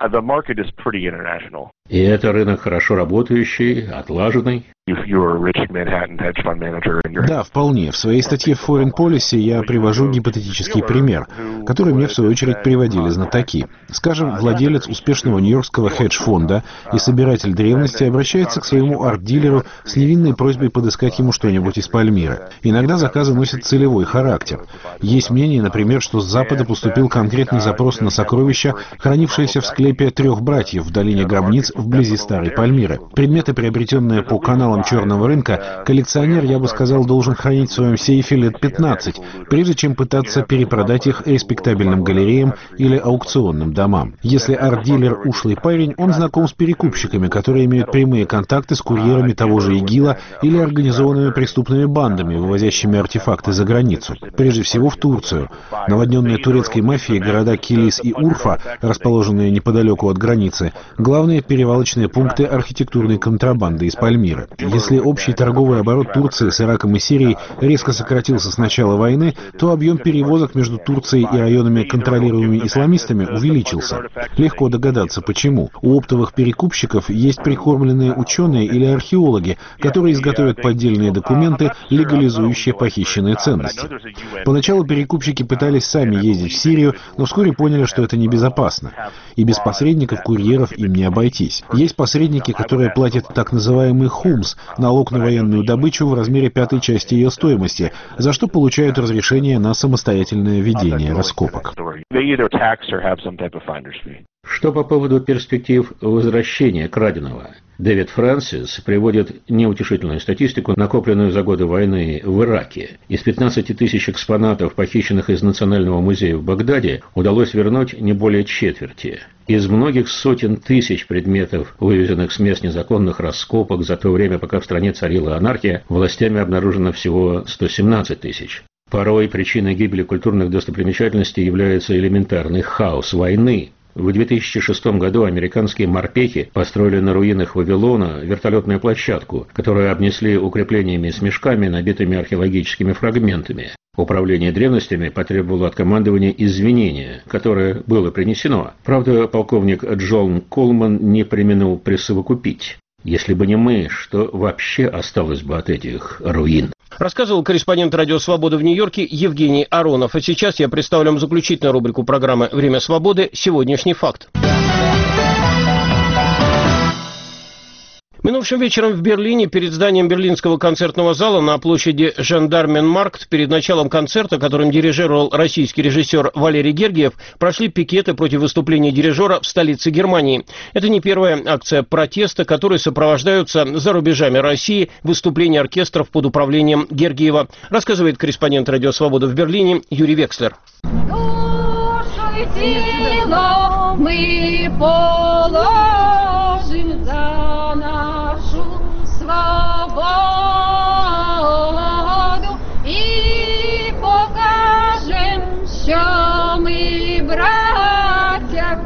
И это рынок хорошо работающий, отлаженный. Да, вполне. В своей статье в Foreign Policy я привожу гипотетический пример, который мне в свою очередь приводили знатоки. Скажем, владелец успешного нью-йоркского хедж-фонда и собиратель древности обращается к своему арт-дилеру с невинной просьбой подыскать ему что-нибудь из Пальмиры. Иногда заказы носят целевой характер. Есть мнение, например, что с Запада поступил конкретный запрос на сокровища, хранившиеся в склепе 3 братьев в долине гробниц вблизи Старой Пальмиры. Предметы, приобретенные по каналам черного рынка, коллекционер, я бы сказал, должен хранить в своем сейфе лет 15, прежде чем пытаться перепродать их респектабельным галереям или аукционным домам. Если арт-дилер ушлый парень, он знаком с перекупщиками, которые имеют прямые контакты с курьерами того же ИГИЛа или организованными преступными бандами, вывозящими артефакты за границу. Прежде всего в Турцию. Наводненные турецкой мафией города Килис и Урфа, расположенные неподалеку от границы, главные перевозчики перевалочные пункты архитектурной контрабанды из Пальмиры. Если общий торговый оборот Турции с Ираком и Сирией резко сократился с начала войны, то объем перевозок между Турцией и районами, контролируемыми исламистами, увеличился. Легко догадаться, почему. У оптовых перекупщиков есть прикормленные ученые или археологи, которые изготовят поддельные документы, легализующие похищенные ценности. Поначалу перекупщики пытались сами ездить в Сирию, но вскоре поняли, что это небезопасно. И без посредников, курьеров им не обойтись. Есть посредники, которые платят так называемый хумс, налог на военную добычу в размере 1/5 части ее стоимости, за что получают разрешение на самостоятельное ведение раскопок. Что по поводу перспектив возвращения краденого? Дэвид Фрэнсис приводит неутешительную статистику, накопленную за годы войны в Ираке. Из 15 тысяч экспонатов, похищенных из Национального музея в Багдаде, удалось вернуть не более четверти. Из многих сотен тысяч предметов, вывезенных с мест незаконных раскопок за то время, пока в стране царила анархия, властями обнаружено всего 117 тысяч. Порой причиной гибели культурных достопримечательностей является элементарный хаос войны. В 2006 году американские морпехи построили на руинах Вавилона вертолетную площадку, которую обнесли укреплениями с мешками, набитыми археологическими фрагментами. Управление древностями потребовало от командования извинения, которое было принесено. Правда, полковник Джон Колман не преминул присовокупить. Если бы не мы, что вообще осталось бы от этих руин? Рассказывал корреспондент «Радио Свобода» в Нью-Йорке Евгений Аронов. А сейчас я представлю вам заключительную рубрику программы «Время свободы. Сегодняшний факт». Минувшим вечером в Берлине перед зданием Берлинского концертного зала на площади Жандарменмаркт перед началом концерта, которым дирижировал российский режиссер Валерий Гергиев, прошли пикеты против выступления дирижера в столице Германии. Это не первая акция протеста, которые сопровождаются за рубежами России выступления оркестров под управлением Гергиева, рассказывает корреспондент «Радио Свобода» в Берлине Юрий Векслер. Душу и тело мы положим за нашу свободу и покажем, що ми браття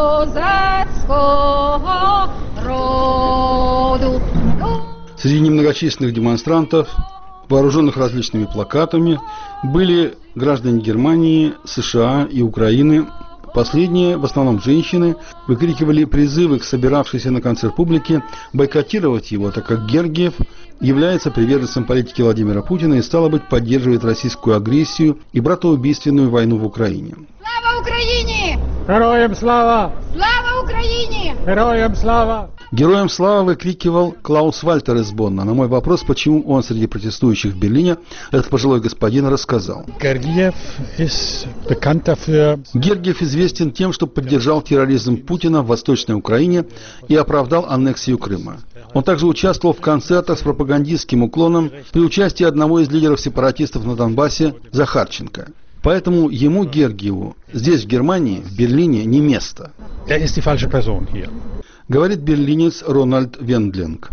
козацького роду. Среди немногочисленных демонстрантов, вооруженных различными плакатами, были граждане Германии, США и Украины. Последние, в основном женщины, выкрикивали призывы к собиравшейся на концерт публике бойкотировать его, так как Гергиев является приверженцем политики Владимира Путина и, стало быть, поддерживает российскую агрессию и братоубийственную войну в Украине. Слава Україні! Героям слава! Слава Україні! Героям слава! Героям слава выкрикивал Клаус Вальтер из Бонна. На мой вопрос, почему он среди протестующих в Берлине, этот пожилой господин рассказал. Гергиев известен тем, что поддержал терроризм Путина в Восточной Украине и оправдал аннексию Крыма. Он также участвовал в концертах с пропагандистским уклоном при участии одного из лидеров сепаратистов на Донбассе Захарченко. Поэтому ему, Гергиеву, здесь, в Германии, в Берлине, не место. Говорит берлинец Рональд Вендлинг.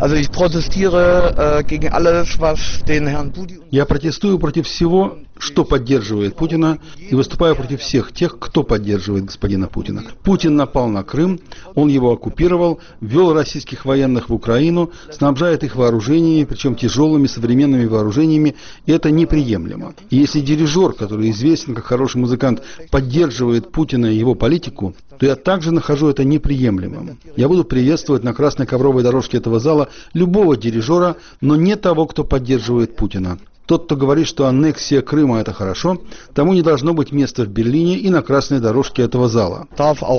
Я протестую против всего, что поддерживает Путина, и выступаю против всех тех, кто поддерживает господина Путина. Путин напал на Крым, он его оккупировал, ввел российских военных в Украину, снабжает их вооружениями, причем тяжелыми современными вооружениями, и это неприемлемо. И если дирижер, который известен как хороший музыкант, поддерживает Путина и его политику, то я также нахожу это неприемлемым. Я буду приветствовать на красной ковровой дорожке этого зала любого дирижера, но не того, кто поддерживает Путина. Тот, кто говорит, что аннексия Крыма – это хорошо, тому не должно быть места в Берлине и на красной дорожке этого зала.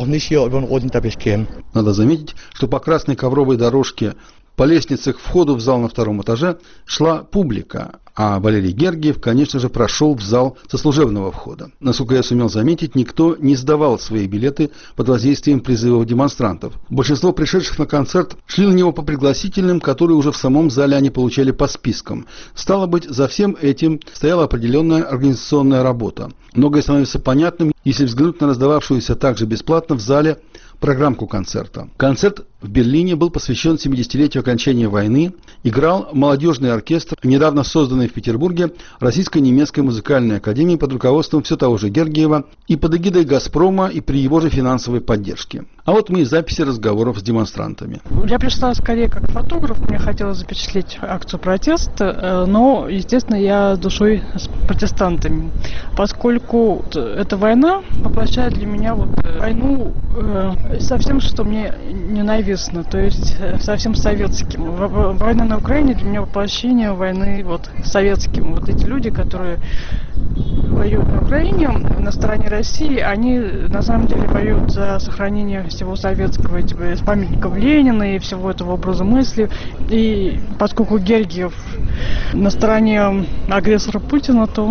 Надо заметить, что по красной ковровой дорожке по лестнице к входу в зал на втором этаже шла публика, а Валерий Гергиев, конечно же, прошел в зал со служебного входа. Насколько я сумел заметить, никто не сдавал свои билеты под воздействием призывов демонстрантов. Большинство пришедших на концерт шли на него по пригласительным, которые уже в самом зале они получали по спискам. Стало быть, за всем этим стояла определенная организационная работа. Многое становится понятным, если взглянуть на раздававшуюся также бесплатно в зале программку концерта. Концерт в Берлине был посвящен 70-летию окончания войны. Играл молодежный оркестр, недавно созданный в Петербурге Российско-немецкой музыкальной академии под руководством все того же Гергиева и под эгидой «Газпрома» и при его же финансовой поддержке. А вот мы и записи разговоров с демонстрантами. Я пришла скорее как фотограф, мне хотелось запечатлеть акцию протеста, но, естественно, я душой с протестантами, поскольку эта война воплощает для меня войну со всем, что мне ненавистно, то есть совсем советским. Война на Украине для меня воплощение войны советским. Вот эти люди, которые воюют на Украине, на стороне России, они на самом деле воюют за сохранение всего советского, с памятников Ленина и всего этого образа мысли. И поскольку Гергиев на стороне агрессора Путина, то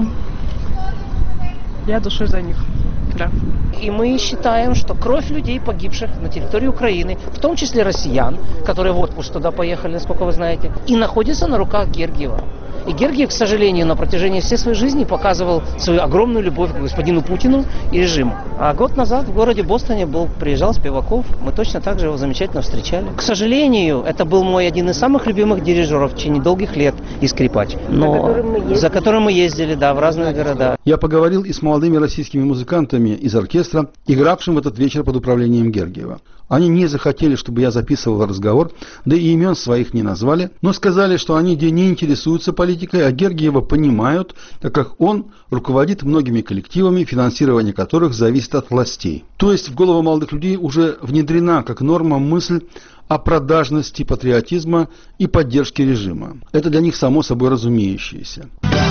я душой за них. Да. И мы считаем, что кровь людей, погибших на территории Украины, в том числе россиян, которые в отпуск туда поехали, насколько вы знаете, и находится на руках Гергиева. И Гергиев, к сожалению, на протяжении всей своей жизни показывал свою огромную любовь к господину Путину и режиму. А год назад в городе Бостоне приезжал Спиваков, мы точно так же его замечательно встречали. К сожалению, это был мой один из самых любимых дирижеров в течение долгих лет и скрипач. За которым мы ездили, в разные города. Я поговорил и с молодыми российскими музыкантами из оркестра, игравшим в этот вечер под управлением Гергиева. Они не захотели, чтобы я записывал разговор, да и имен своих не назвали, но сказали, что они не интересуются политикой, а Гергиева понимают, так как он руководит многими коллективами, финансирование которых зависит от властей. То есть в голову молодых людей уже внедрена как норма мысль о продажности патриотизма и поддержке режима. Это для них само собой разумеющееся.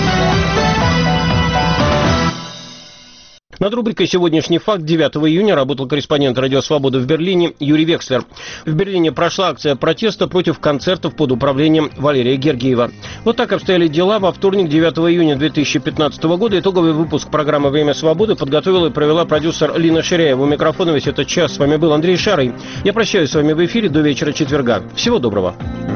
Над рубрикой «Сегодняшний факт» 9 июня работал корреспондент «Радио Свобода» в Берлине Юрий Векслер. В Берлине прошла акция протеста против концертов под управлением Валерия Гергиева. Вот так обстояли дела во вторник, 9 июня 2015 года. Итоговый выпуск программы «Время свободы» подготовила и провела продюсер Лина Ширяева. У микрофона весь этот час с вами был Андрей Шарый. Я прощаюсь с вами в эфире до вечера четверга. Всего доброго.